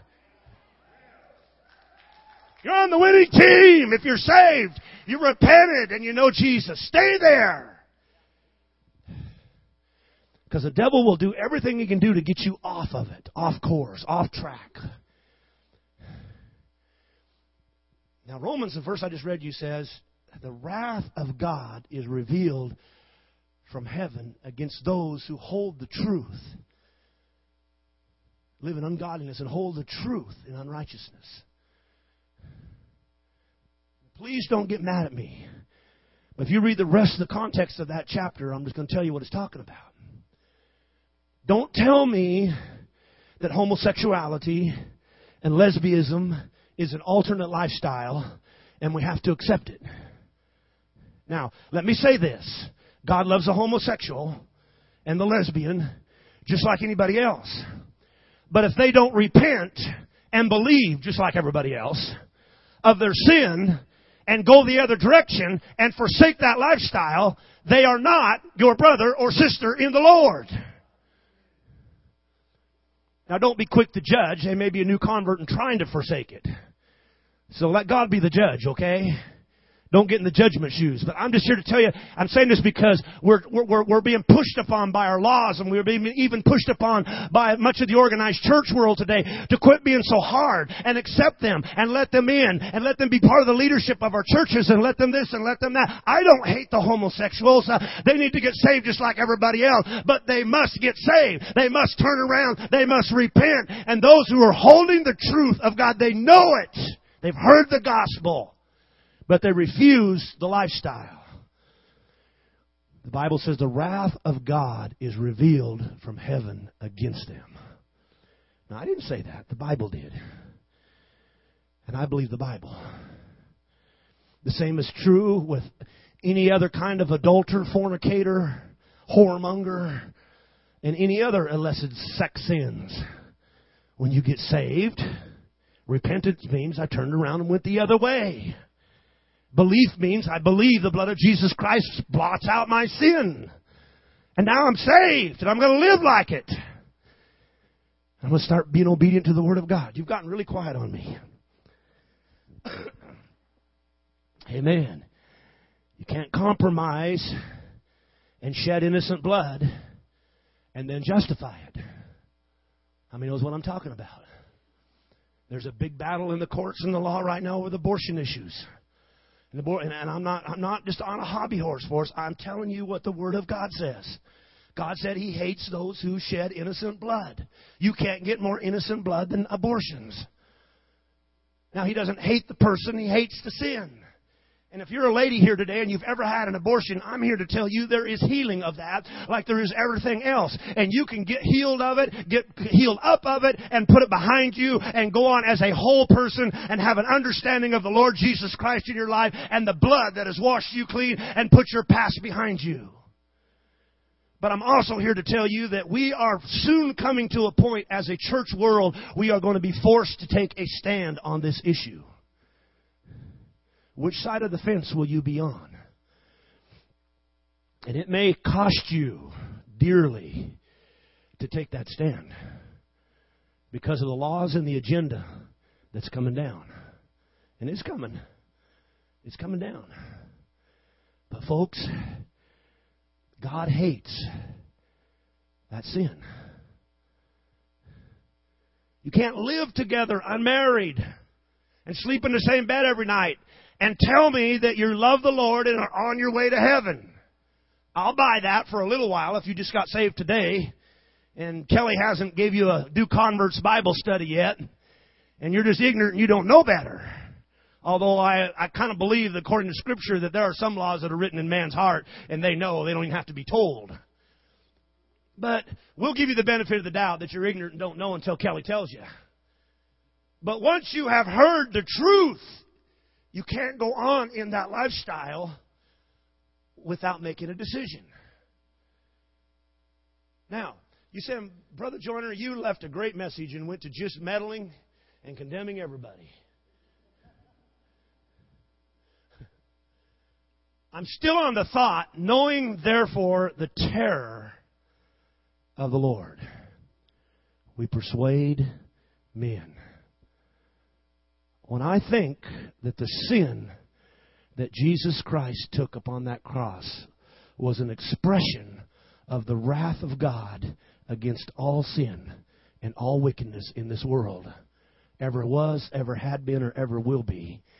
Speaker 2: You're on the winning team if you're saved. You repented and you know Jesus. Stay there. Because the devil will do everything he can do to get you off of it, off course, off track. Now, Romans, the verse I just read you, says, the wrath of God is revealed from heaven against those who hold the truth, live in ungodliness, and hold the truth in unrighteousness. Please don't get mad at me. But if you read the rest of the context of that chapter, I'm just going to tell you what it's talking about. Don't tell me that homosexuality and lesbianism is an alternate lifestyle and we have to accept it. Now, let me say this. God loves the homosexual and the lesbian just like anybody else. But if they don't repent and believe, just like everybody else, of their sin and go the other direction and forsake that lifestyle, they are not your brother or sister in the Lord. Now, don't be quick to judge. They may be a new convert and trying to forsake it. So let God be the judge, okay? Don't get in the judgment shoes. But I'm just here to tell you, I'm saying this because we're, we're, we're being pushed upon by our laws, and we're being even pushed upon by much of the organized church world today to quit being so hard and accept them and let them in and let them be part of the leadership of our churches and let them this and let them that. I don't hate the homosexuals. Uh, they need to get saved just like everybody else, but they must get saved. They must turn around. They must repent. And those who are holding the truth of God, they know it. They've heard the gospel. But they refuse the lifestyle. The Bible says the wrath of God is revealed from heaven against them. Now, I didn't say that. The Bible did. And I believe the Bible. The same is true with any other kind of adulterer, fornicator, whoremonger, and any other illicit sex sins. When you get saved, repentance means I turned around and went the other way. Belief means I believe the blood of Jesus Christ blots out my sin. And now I'm saved, and I'm going to live like it. I'm going to start being obedient to the Word of God. You've gotten really quiet on me. Amen. You can't compromise and shed innocent blood and then justify it. How many knows what I'm talking about? There's a big battle in the courts and the law right now with abortion issues. And I'm not, I'm not just on a hobby horse for us. I'm telling you what the Word of God says. God said He hates those who shed innocent blood. You can't get more innocent blood than abortions. Now, He doesn't hate the person. He hates the sin. And if you're a lady here today and you've ever had an abortion, I'm here to tell you there is healing of that like there is everything else. And you can get healed of it, get healed up of it, and put it behind you and go on as a whole person and have an understanding of the Lord Jesus Christ in your life and the blood that has washed you clean and put your past behind you. But I'm also here to tell you that we are soon coming to a point as a church world, we are going to be forced to take a stand on this issue. Which side of the fence will you be on? And it may cost you dearly to take that stand because of the laws and the agenda that's coming down. And it's coming. It's coming down. But folks, God hates that sin. You can't live together unmarried and sleep in the same bed every night and tell me that you love the Lord and are on your way to heaven. I'll buy that for a little while if you just got saved today and Kelly hasn't gave you a Do Converts Bible study yet and you're just ignorant and you don't know better. Although I, I kind of believe, according to Scripture, that there are some laws that are written in man's heart and they know. They don't even have to be told. But we'll give you the benefit of the doubt that you're ignorant and don't know until Kelly tells you. But once you have heard the truth, you can't go on in that lifestyle without making a decision. Now, you said, Brother Joyner, you left a great message and went to just meddling and condemning everybody. I'm still on the thought, knowing therefore the terror of the Lord, we persuade men. When I think that the sin that Jesus Christ took upon that cross was an expression of the wrath of God against all sin and all wickedness in this world, ever was, ever had been, or ever will be,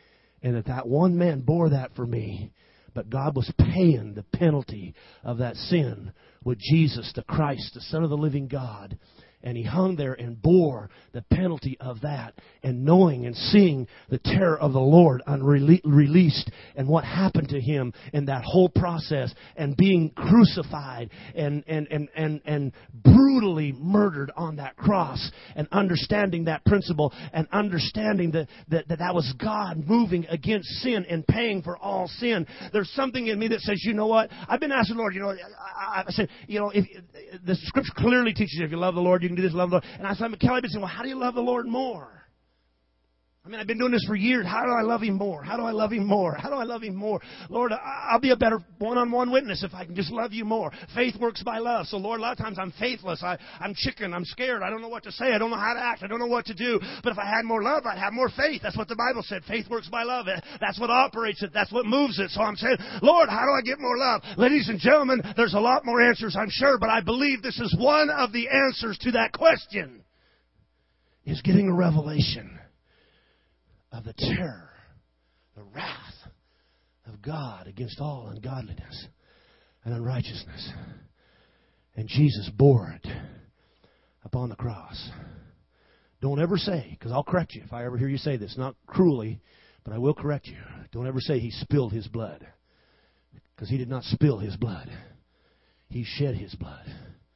Speaker 2: And that that one man bore that for me. But God was paying the penalty of that sin with Jesus, the Christ, the Son of the living God. And He hung there and bore the penalty of that. And knowing and seeing the terror of the Lord unreleased and what happened to Him in that whole process, and being crucified and, and, and, and, and brutally murdered on that cross, and understanding that principle, and understanding that, that, that that was God moving against sin and paying for all sin. There's something in me that says, you know what? I've been asking the Lord, you know, I, I said, you know, if the Scripture clearly teaches you if you love the Lord, you can do this, love the Lord. And I said, Kelly, I've been saying, well, how do you love the Lord more? I mean, I've been doing this for years. How do I love Him more? How do I love Him more? How do I love Him more? Lord, I'll be a better one-on-one witness if I can just love You more. Faith works by love. So, Lord, a lot of times I'm faithless. I, I'm chicken. I'm scared. I don't know what to say. I don't know how to act. I don't know what to do. But if I had more love, I'd have more faith. That's what the Bible said. Faith works by love. That's what operates it. That's what moves it. So I'm saying, Lord, how do I get more love? Ladies and gentlemen, there's a lot more answers, I'm sure, but I believe this is one of the answers to that question, is getting a revelation of the terror, the wrath of God against all ungodliness and unrighteousness. And Jesus bore it upon the cross. Don't ever say, because I'll correct you if I ever hear you say this, not cruelly, but I will correct you. Don't ever say He spilled His blood, because He did not spill His blood. He shed His blood.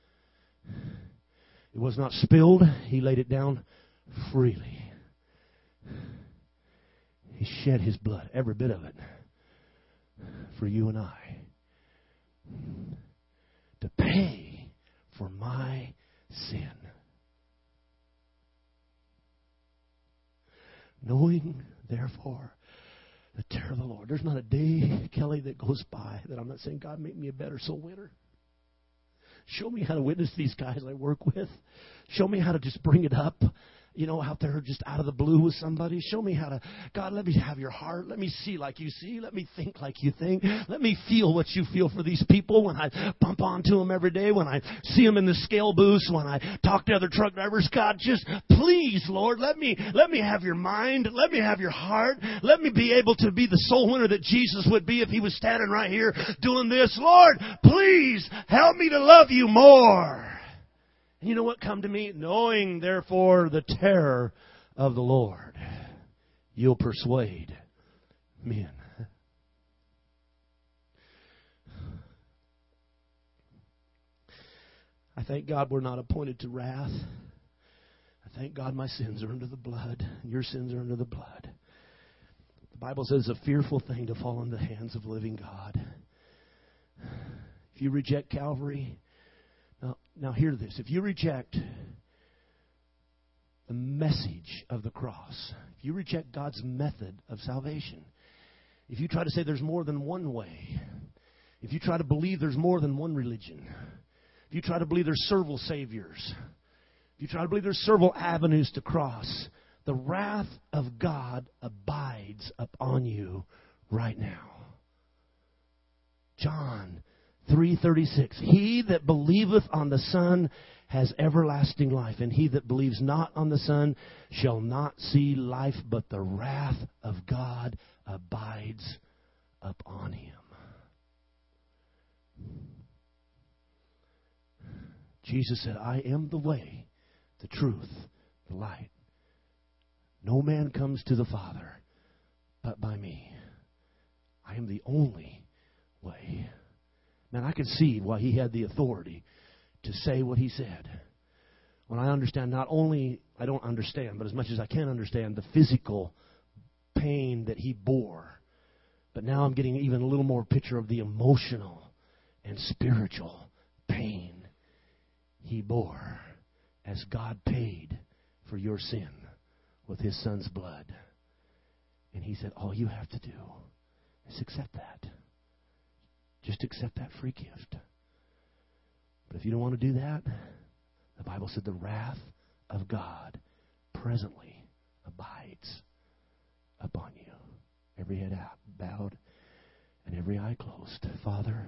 Speaker 2: It was not spilled. He laid it down freely. He shed His blood, every bit of it, for you and I, to pay for my sin. Knowing, therefore, the terror of the Lord. There's not a day, Kelly, that goes by that I'm not saying, God, make me a better soul winner. Show me how to witness these guys I work with. Show me how to just bring it up, you know, out there just out of the blue with somebody. Show me how to, God, let me have Your heart. Let me see like You see. Let me think like You think. Let me feel what You feel for these people when I bump onto them every day, when I see them in the scale booths, when I talk to other truck drivers. God, just please, Lord, let me, let me have Your mind. Let me have Your heart. Let me be able to be the soul winner that Jesus would be if He was standing right here doing this. Lord, please help me to love You more. And you know what come to me? Knowing, therefore, the terror of the Lord, you'll persuade men. I thank God we're not appointed to wrath. I thank God my sins are under the blood, and your sins are under the blood. The Bible says it's a fearful thing to fall into the hands of the living God. If you reject Calvary, Now, now hear this. If you reject the message of the cross, if you reject God's method of salvation, if you try to say there's more than one way, if you try to believe there's more than one religion, if you try to believe there's several saviors, if you try to believe there's several avenues to cross, the wrath of God abides upon you right now. John three thirty-six. He that believeth on the Son has everlasting life, and he that believes not on the Son shall not see life, but the wrath of God abides upon him. Jesus said, I am the way, the truth, the light. No man comes to the Father but by me. I am the only way. Man, I could see why he had the authority to say what he said. When I understand, not only, I don't understand, but as much as I can understand the physical pain that he bore, but now I'm getting even a little more picture of the emotional and spiritual pain he bore as God paid for your sin with his Son's blood. And he said, all you have to do is accept that. Just accept that free gift. But if you don't want to do that, the Bible said the wrath of God presently abides upon you. Every head out, bowed and every eye closed. Father,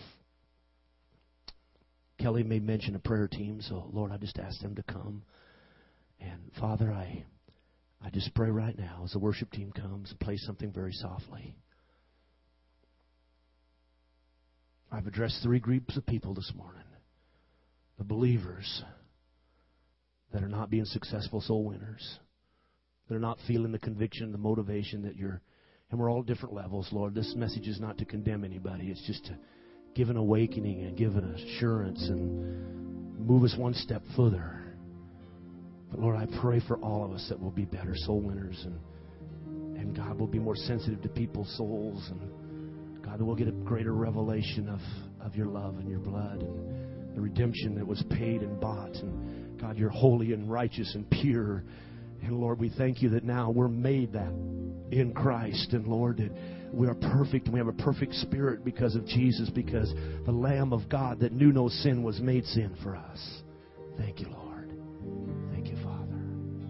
Speaker 2: Kelly may mention a prayer team, so Lord, I just ask them to come. And Father, I I just pray right now as the worship team comes and plays something very softly. I've addressed three groups of people this morning. The believers that are not being successful soul winners. That are not feeling the conviction, the motivation that you're... And we're all at different levels, Lord. This message is not to condemn anybody. It's just to give an awakening and give an assurance and move us one step further. But Lord, I pray for all of us that will be better soul winners. And, and God will be more sensitive to people's souls. And God, that we'll get a greater revelation of, of your love and your blood and the redemption that was paid and bought. And God, you're holy and righteous and pure. And Lord, we thank you that now we're made that in Christ. And Lord, that we are perfect and we have a perfect spirit because of Jesus, because the Lamb of God that knew no sin was made sin for us. Thank you, Lord. Thank you, Father.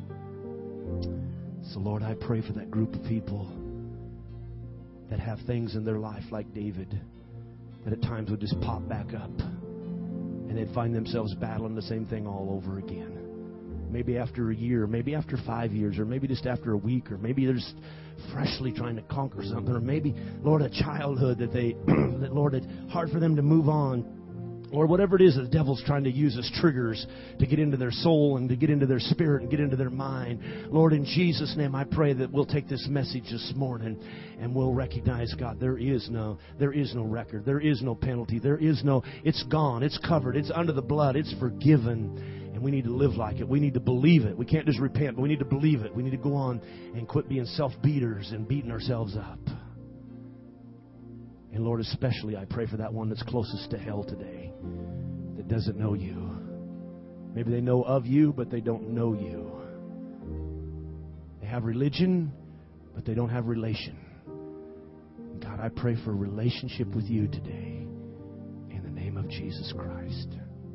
Speaker 2: So, Lord, I pray for that group of people that have things in their life like David that at times would just pop back up and they'd find themselves battling the same thing all over again. Maybe after a year, maybe after five years, or maybe just after a week, or maybe they're just freshly trying to conquer something, or maybe, Lord, a childhood that they, that Lord, it's hard for them to move on. Or whatever it is that the devil's trying to use as triggers to get into their soul and to get into their spirit and get into their mind. Lord, in Jesus' name, I pray that we'll take this message this morning and we'll recognize, God, there is no, there is no record. There is no penalty. There is no, it's gone. It's covered. It's under the blood. It's forgiven. And we need to live like it. We need to believe it. We can't just repent, but we need to believe it. We need to go on and quit being self-beaters and beating ourselves up. And Lord, especially I pray for that one that's closest to hell today that doesn't know you. Maybe they know of you, but they don't know you. They have religion, but they don't have relation. God, I pray for a relationship with you today in the name of Jesus Christ.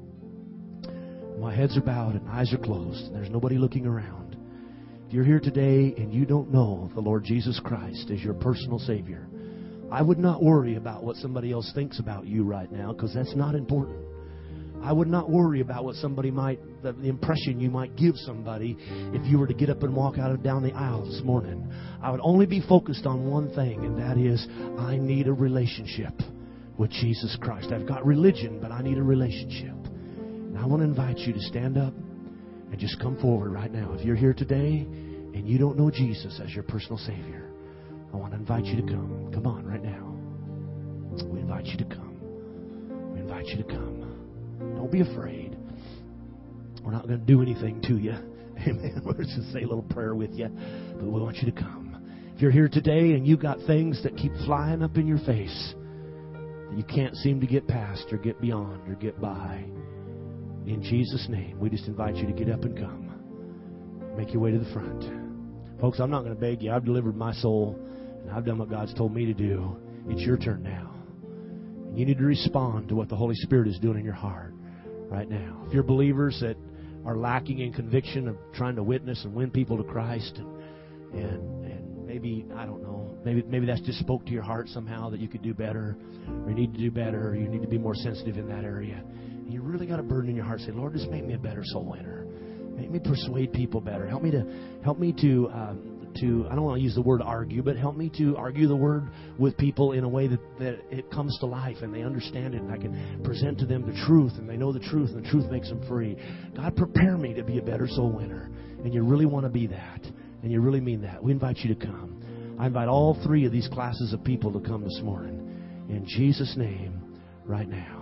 Speaker 2: My heads are bowed and eyes are closed, and there's nobody looking around. If you're here today and you don't know the Lord Jesus Christ as your personal Savior, I would not worry about what somebody else thinks about you right now, because that's not important. I would not worry about what somebody might, the, the impression you might give somebody if you were to get up and walk out of down the aisle this morning. I would only be focused on one thing, and that is I need a relationship with Jesus Christ. I've got religion, but I need a relationship. And I want to invite you to stand up and just come forward right now. If you're here today and you don't know Jesus as your personal Savior, I want to invite you to come. Come on right now. We invite you to come. We invite you to come. Don't be afraid. We're not going to do anything to you. Amen. We're just going to say a little prayer with you. But we want you to come. If you're here today and you've got things that keep flying up in your face that you can't seem to get past or get beyond or get by, in Jesus' name, we just invite you to get up and come. Make your way to the front. Folks, I'm not going to beg you. I've delivered my soul, and I've done what God's told me to do. It's your turn now. And you need to respond to what the Holy Spirit is doing in your heart right now. If you're believers that are lacking in conviction of trying to witness and win people to Christ, and and, and maybe, I don't know, maybe maybe that's just spoke to your heart somehow that you could do better, or you need to do better, or you need to be more sensitive in that area. And you really got a burden in your heart. Say, Lord, just make me a better soul winner. Make me persuade people better. Help me to help me to um, to I don't want to use the word argue, but help me to argue the word with people in a way that, that it comes to life and they understand it, and I can present to them the truth, and they know the truth, and the truth makes them free. God, prepare me to be a better soul winner. And you really want to be that, and you really mean that. We invite you to come. I invite all three of these classes of people to come this morning. In Jesus' name, right now.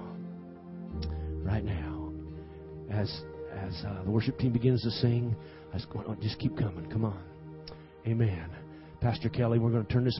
Speaker 2: Right now. As As uh, the worship team begins to sing, I just, just keep coming. Come on. Amen. Pastor Kelly, we're going to turn this